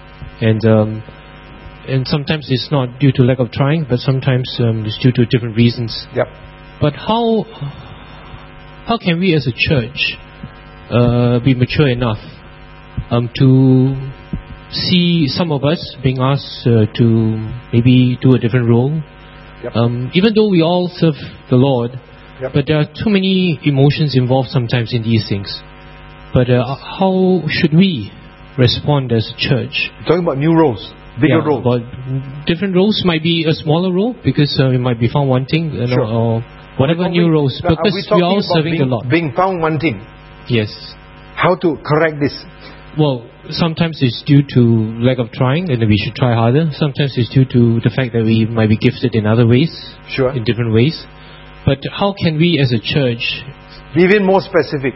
And sometimes it's not due to lack of trying, but sometimes it's due to different reasons.
Yep.
But how can we as a church be mature enough to see some of us being asked to maybe do a different role?
Yep.
Even though we all serve the Lord,
yep.
but there are too many emotions involved sometimes in these things. But how should we respond as a church?
Talking about new roles, bigger roles.
But different roles might be a smaller role because it might be found wanting,
sure.
or Whatever new roles, purpose, we are all serving the Lord.
Being found wanting.
Yes.
How to correct this?
Well, sometimes it's due to lack of trying, and we should try harder. Sometimes it's due to the fact that we might be gifted in other ways,
Sure.
in different ways. But how can we as a church...
Be even more specific.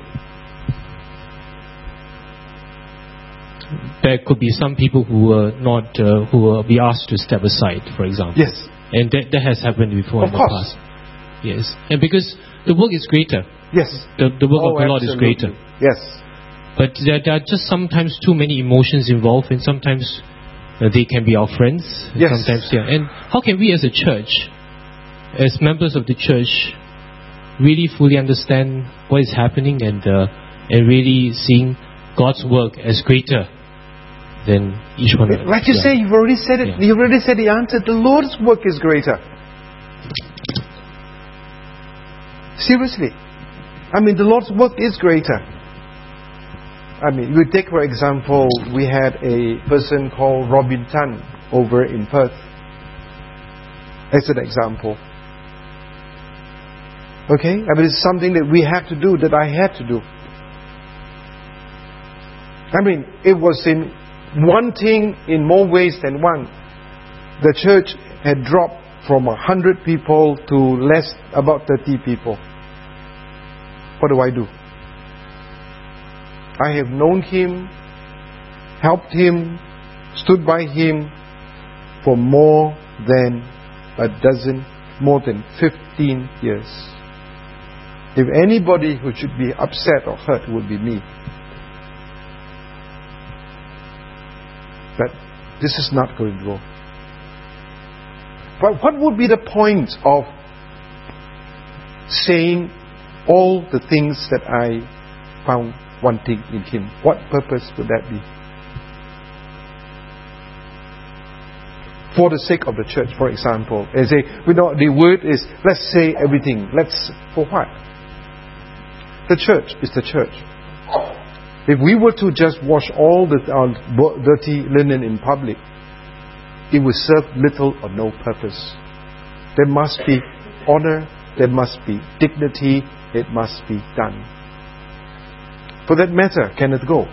There could be some people who were not, who will be asked to step aside, for example.
Yes.
And that has happened before
Of
in the
course.
past. Yes. And because the work is greater.
Yes.
The work of the Lord is
absolutely.
greater.
Yes.
But there are just sometimes too many emotions involved, and sometimes they can be our friends.
Yes.
Sometimes, yeah. And how can we as a church, as members of the church, really fully understand what is happening and really seeing God's work as greater than each one of us?
Like you say, you've already said it.
Yeah.
You've already said the answer. The Lord's work is greater. Seriously. I mean, the Lord's work is greater. I mean, we take, for example, we had a person called Robin Tan over in Perth. As an example. Okay? I mean, it's something that we have to do, that I had to do. I mean, it was in wanting in more ways than one. The church had dropped from 100 people to less, about 30 people. What do? I have known him, helped him, stood by him for more than 15 years. If anybody who should be upset or hurt, it would be me. But this is not going to go. But what would be the point of saying all the things that I found wanting in him? What purpose would that be? For the sake of the church, for example, and say, the word is, let's say everything. For what? The church is the church. If we were to just wash all the dirty linen in public, it would serve little or no purpose. There must be honor, there must be dignity, it must be done. For that matter, can it go?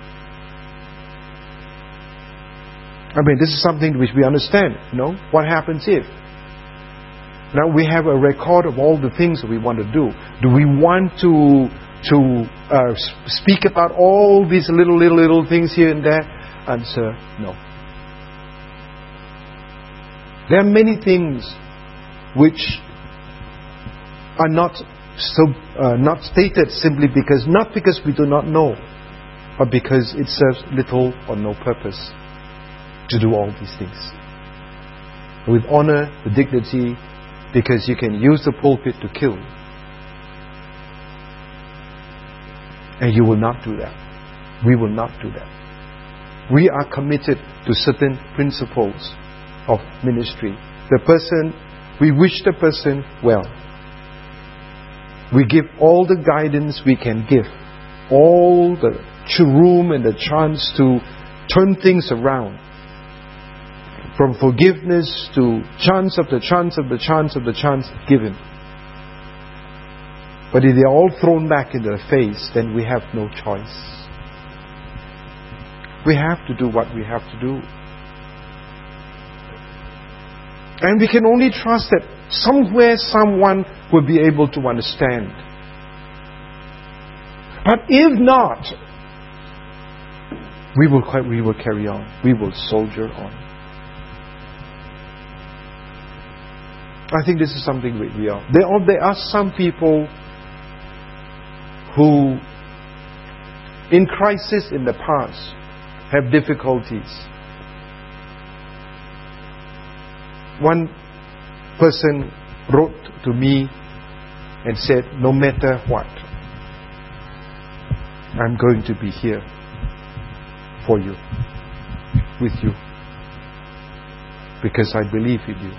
I mean, this is something which we understand, what happens if? Now we have a record of all the things that we want to do. Do we want to speak about all these little things here and there? Answer, no. There are many things which are not stated simply not because we do not know, but because it serves little or no purpose to do all these things. With honor, with dignity, because you can use the pulpit to kill. And you will not do that. We will not do that. We are committed to certain principles of ministry. We wish the person well. We give all the guidance we can give. All the room and the chance to turn things around. From forgiveness to chance of the chance given. But if they're all thrown back in their face, then we have no choice. We have to do what we have to do. And we can only trust that somewhere someone will be able to understand. But if not, we will carry on. We will soldier on. I think this is something we are. There are some people who, in crisis in the past, have difficulties. One person wrote to me and said, no matter what, I'm going to be here for you, with you, because I believe in you.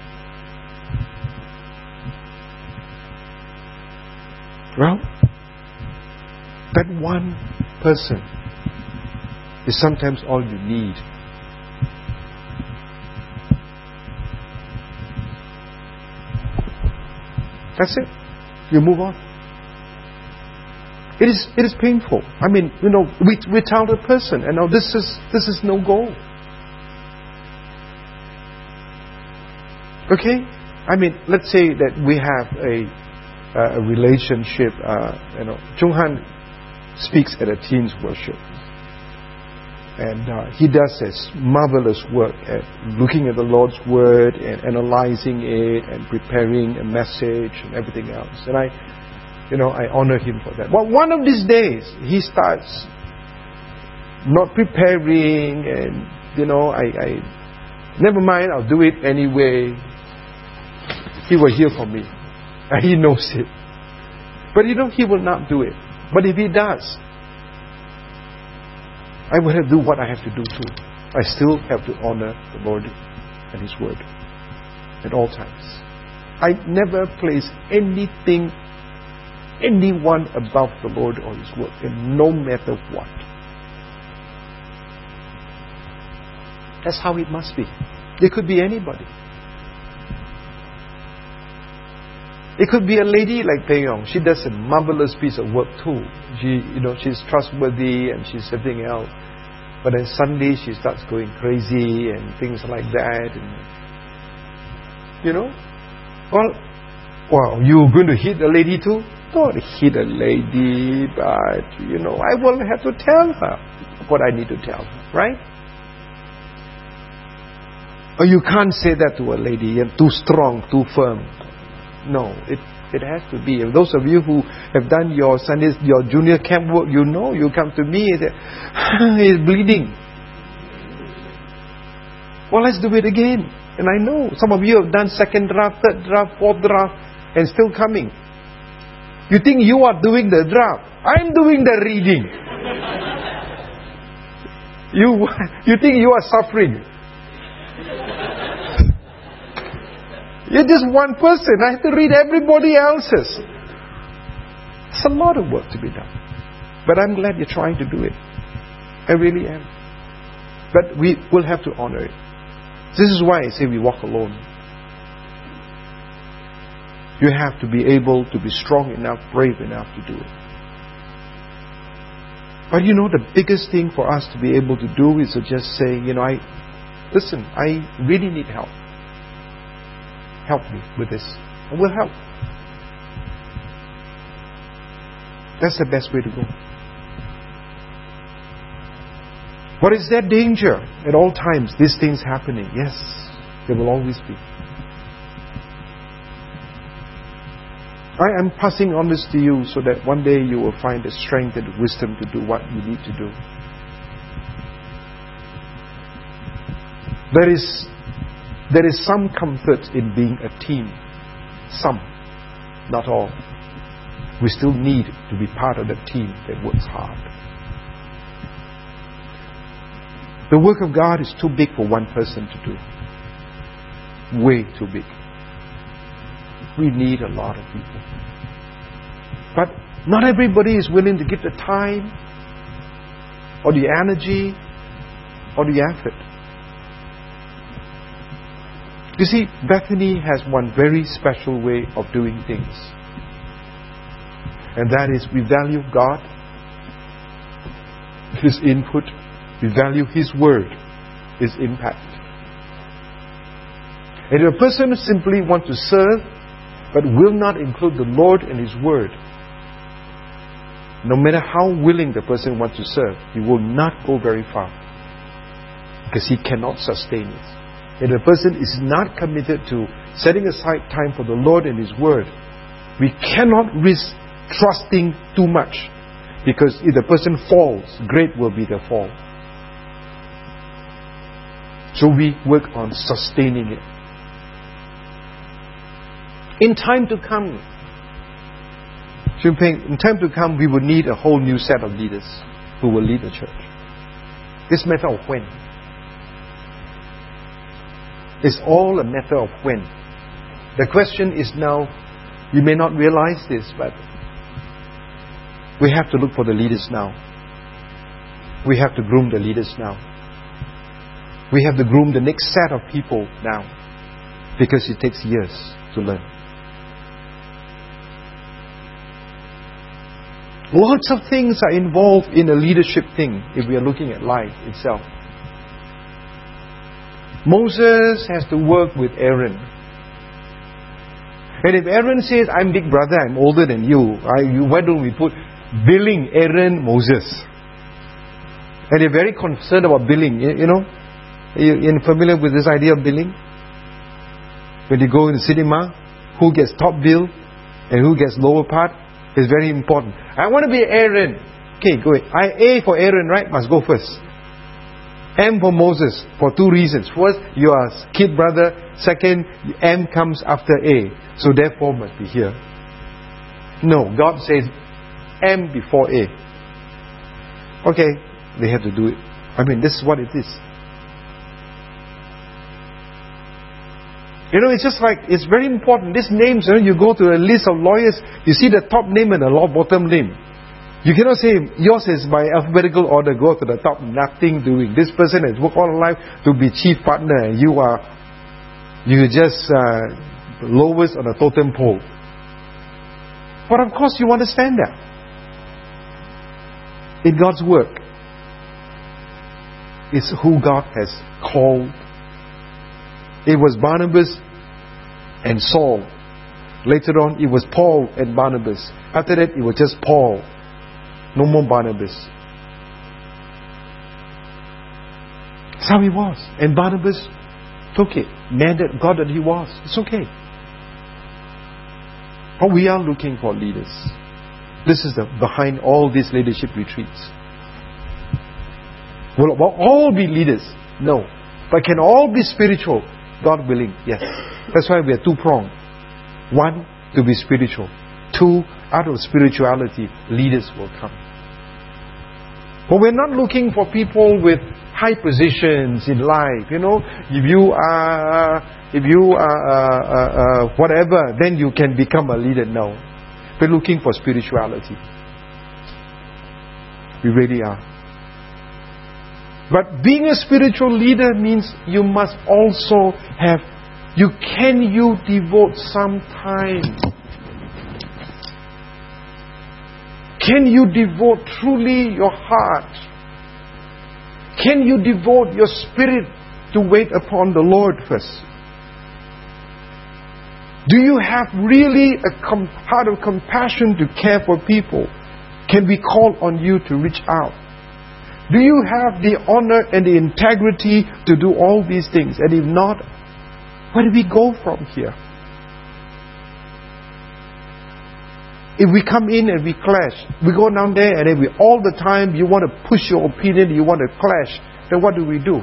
Well, that one person is sometimes all you need. That's it. You move on. It is painful. I mean, we tell the person, and now this is no go. Okay? I mean, let's say that we have a relationship. Chung Han speaks at a teens worship, and he does this marvelous work at looking at the Lord's Word and analyzing it and preparing a message and everything else. And I honor him for that. Well, one of these days he starts not preparing, and I never mind, I'll do it anyway. He will hear from me, and he knows it. But he will not do it. But if he does, I will have to do what I have to do too. I still have to honor the Lord and His Word at all times. I never place anyone above the Lord or His Word, and no matter what. That's how it must be. It could be anybody. It could be a lady like Pei Yong. She does a marvelous piece of work too. She's trustworthy and she's everything else. But then Sunday she starts going crazy and things like that. And, well, you're going to hit a lady too? Don't hit a lady, but, I will have to tell her what I need to tell her, right? Or you can't say that to a lady. You're too strong, too firm. No, it has to be. Those of you who have done your Sundays, your junior camp work, you come to me and say, he's bleeding. Well, let's do it again. And I know some of you have done second draft, third draft, fourth draft, and still coming. You think you are doing the draft. I'm doing the reading. You think you are suffering. You're just one person. I have to read everybody else's. It's a lot of work to be done. But I'm glad you're trying to do it. I really am. But we will have to honor it. This is why I say we walk alone. You have to be able to be strong enough, brave enough to do it. But the biggest thing for us to be able to do is to just say, I really need help. Help me with this. And we'll help. That's the best way to go. But is there danger at all times? These things happening. Yes, there will always be. I am passing on this to you so that one day you will find the strength and the wisdom to do what you need to do. There is some comfort in being a team. Some, not all. We still need to be part of the team that works hard. The work of God is too big for one person to do. Way too big. We need a lot of people. But not everybody is willing to give the time or the energy or the effort. You see, Bethany has one very special way of doing things. And that is, we value God, His input, we value His Word, His impact. And if a person simply wants to serve, but will not include the Lord and His Word, no matter how willing the person wants to serve, he will not go very far. Because he cannot sustain it. If a person is not committed to setting aside time for the Lord and His Word, we cannot risk trusting too much. Because if the person falls, great will be the fall. So we work on sustaining it. In time to come, in time to come, we will need a whole new set of leaders who will lead the church. It's a matter of when. It's all a matter of when. The question is now, you may not realize this, but we have to look for the leaders now. We have to groom the leaders now. We have to groom the next set of people now. Because it takes years to learn. Lots of things are involved in a leadership thing if we are looking at life itself. Moses has to work with Aaron. And if Aaron says, I'm big brother, I'm older than you, why don't we put billing Aaron Moses? And they're very concerned about billing. You're familiar with this idea of billing? When you go in the cinema, who gets top bill and who gets lower part is very important. I want to be Aaron. Okay, go ahead. A for Aaron, right? Must go first. M for Moses for two reasons. First, you are kid brother. Second, M comes after A. So therefore must be here. No, God says M before A. Okay, they have to do it. This is what it is. It's just like, it's very important. These names, you go to a list of lawyers, you see the top name and the bottom name. You cannot say, yours is by alphabetical order, go to the top, nothing doing. This person has worked all life to be chief partner, and you're just lowest on the totem pole. But of course you understand that. In God's work, it's who God has called. It was Barnabas and Saul. Later on, it was Paul and Barnabas. After that, it was just Paul. No more Barnabas. That's how he was. And Barnabas took it. Man that God that he was. It's okay. But we are looking for leaders. This is behind all these leadership retreats. Will all be leaders? No. But can all be spiritual? God willing, yes. That's why we are two-pronged. One, to be spiritual. Two, out of spirituality, leaders will come. But we're not looking for people with high positions in life. If you are whatever, then you can become a leader. No. We're looking for spirituality. We really are. But being a spiritual leader means you must also have, can you devote some time? Can you devote truly your heart? Can you devote your spirit to wait upon the Lord first? Do you have really a heart of compassion to care for people? Can we call on you to reach out? Do you have the honor and the integrity to do all these things? And if not, where do we go from here? If we come in and we clash, we go down there and then all the time you want to push your opinion, you want to clash, then what do we do?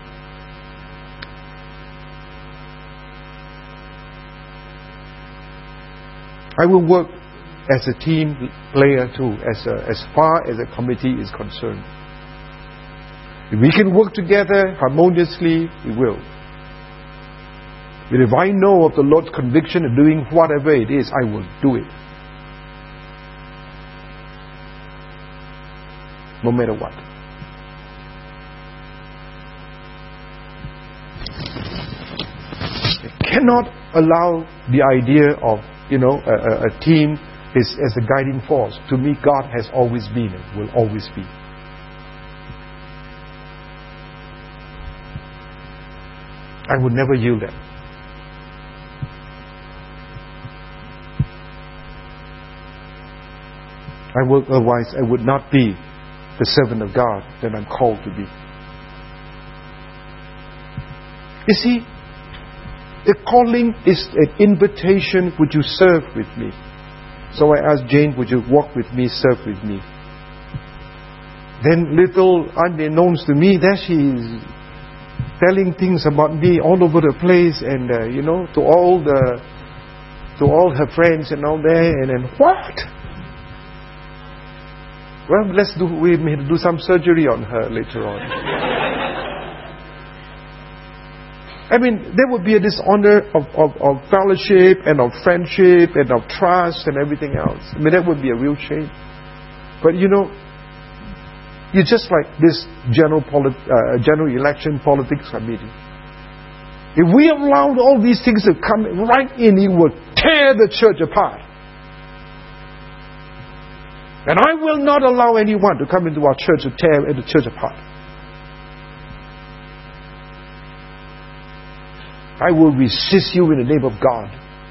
I will work as a team player too, as far as the committee is concerned. If we can work together harmoniously, we will. But if I know of the Lord's conviction of doing whatever it is, I will do it. No matter what. I cannot allow the idea of, a team is as a guiding force. To me, God has always been and will always be. I would never yield that. Otherwise, I would not be the servant of God that I'm called to be. You see, the calling is an invitation. Would you serve with me? So I asked Jane, would you walk with me, serve with me? Then little unbeknownst to me, there she is telling things about me all over the place, and to all her friends and all there, and then what? Well, we may do some surgery on her later on. There would be a dishonor of fellowship and of friendship and of trust and everything else. That would be a real shame. But you're just like this general election politics committee. If we allowed all these things to come right in, it would tear the church apart. And I will not allow anyone to come into our church to tear the church apart. I will resist you in the name of God.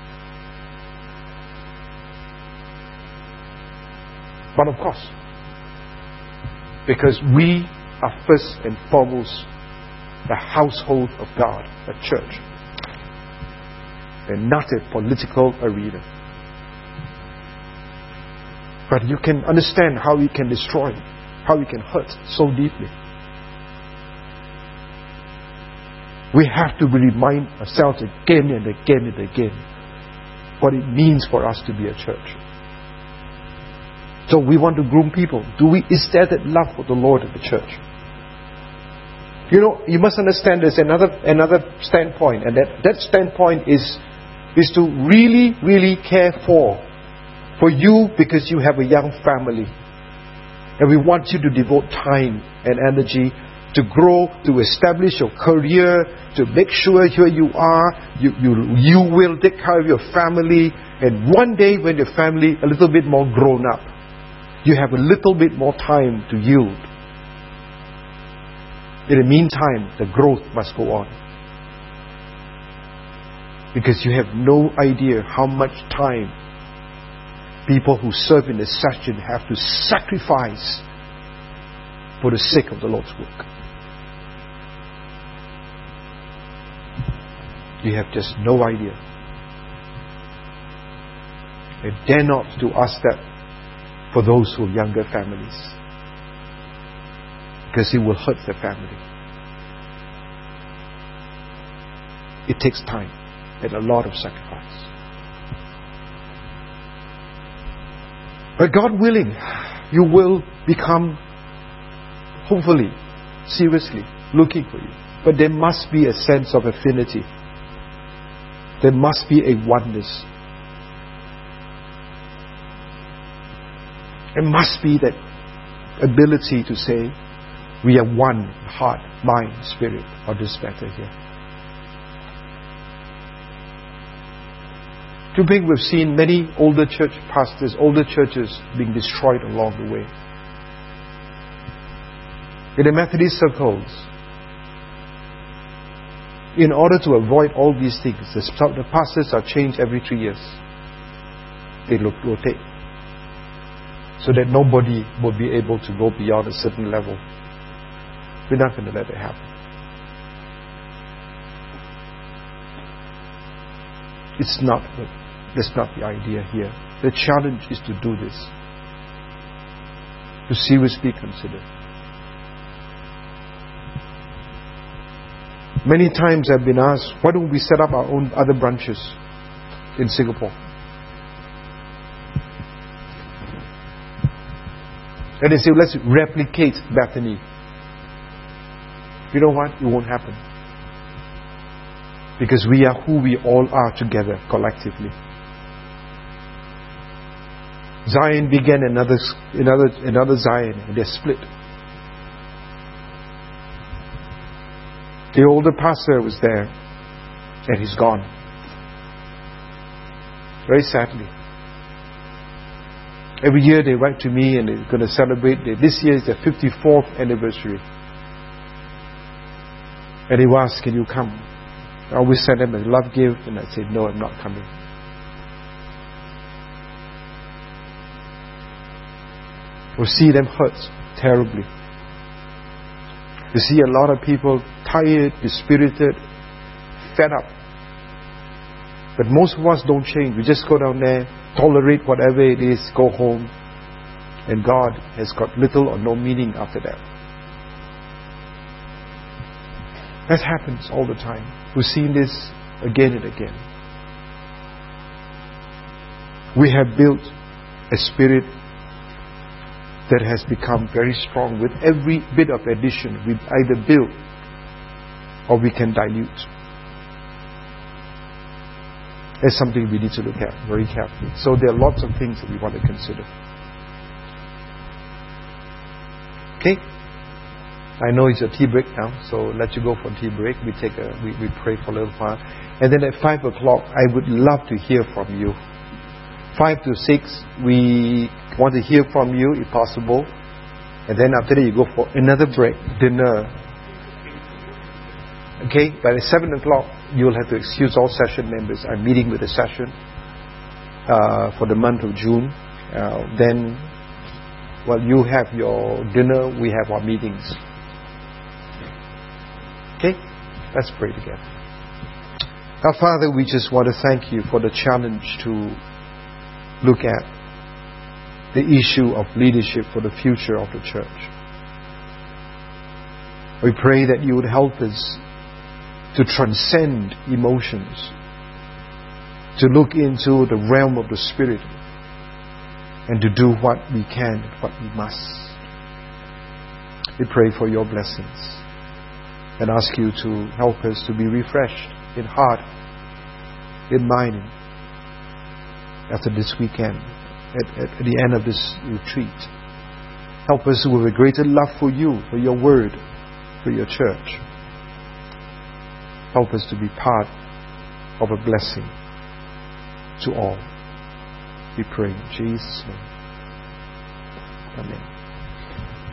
But of course, because we are first and foremost the household of God, a church, and not a political arena. But you can understand how we can destroy, how we can hurt so deeply. We have to remind ourselves again and again and again what it means for us to be a church. So we want to groom people. Is there that love for the Lord in the church? You know, you must understand there's another standpoint, and that standpoint is to really, really care for you, because you have a young family. And we want you to devote time and energy to grow, to establish your career, to make sure here you are, you will take care of your family, and one day when your family a little bit more grown up, you have a little bit more time to yield. In the meantime, the growth must go on. Because you have no idea how much time people who serve in the session have to sacrifice for the sake of the Lord's work. You have just no idea. And dare not to ask that for those who have younger families, because it will hurt their family. It takes time and a lot of sacrifice. But God willing, you will become, hopefully, seriously looking for you. But there must be a sense of affinity. There must be a oneness. There must be that ability to say, we are one, heart, mind, spirit, on this matter here. To bring, we've seen many older church pastors, older churches being destroyed along the way. In the Methodist circles, in order to avoid all these things, the pastors are changed every 3 years. They rotate, so that nobody will be able to go beyond a certain level. We're not going to let it happen. That's not the idea here. The challenge is to do this, to seriously consider. Many times I've been asked, why don't we set up our own other branches in Singapore? And they say, let's replicate Bethany. You know what? It won't happen. Because we are who we all are together, collectively. Zion began another Zion, and they're split. The older pastor was there, and he's gone. Very sadly. Every year they write to me, and they're going to celebrate. This year is their 54th anniversary. And they ask, can you come? I always send them a love gift, and I say, no, I'm not coming. We see them hurt terribly. You see a lot of people tired, dispirited, fed up. But most of us don't change. We just go down there, tolerate whatever it is, go home, and God has got little or no meaning after that. That happens all the time. We've seen this again and again. We have built a spirit that has become very strong. With every bit of addition, we either build or we can dilute. That's something we need to look at very carefully. So there are lots of things that we want to consider. Okay? I know it's a tea break now, so let you go for tea break. We pray for a little while. And then at 5 o'clock, I would love to hear from you. 5 to 6, we want to hear from you if possible. And then after that you go for another break, dinner. Okay, by 7 o'clock you'll have to excuse all session members. I'm meeting with the session for the month of June. Then while you have your dinner, we have our meetings. Okay, let's pray together. Our Father, we just want to thank you for the challenge to look at the issue of leadership for the future of the church. We pray that you would help us to transcend emotions, to look into the realm of the Spirit, and to do what we can, what we must. We pray for your blessings and ask you to help us to be refreshed in heart, in mind, after this weekend, at the end of this retreat. Help us with a greater love for you, for your word, for your church. Help us to be part of a blessing to all. We pray in Jesus' name. Amen.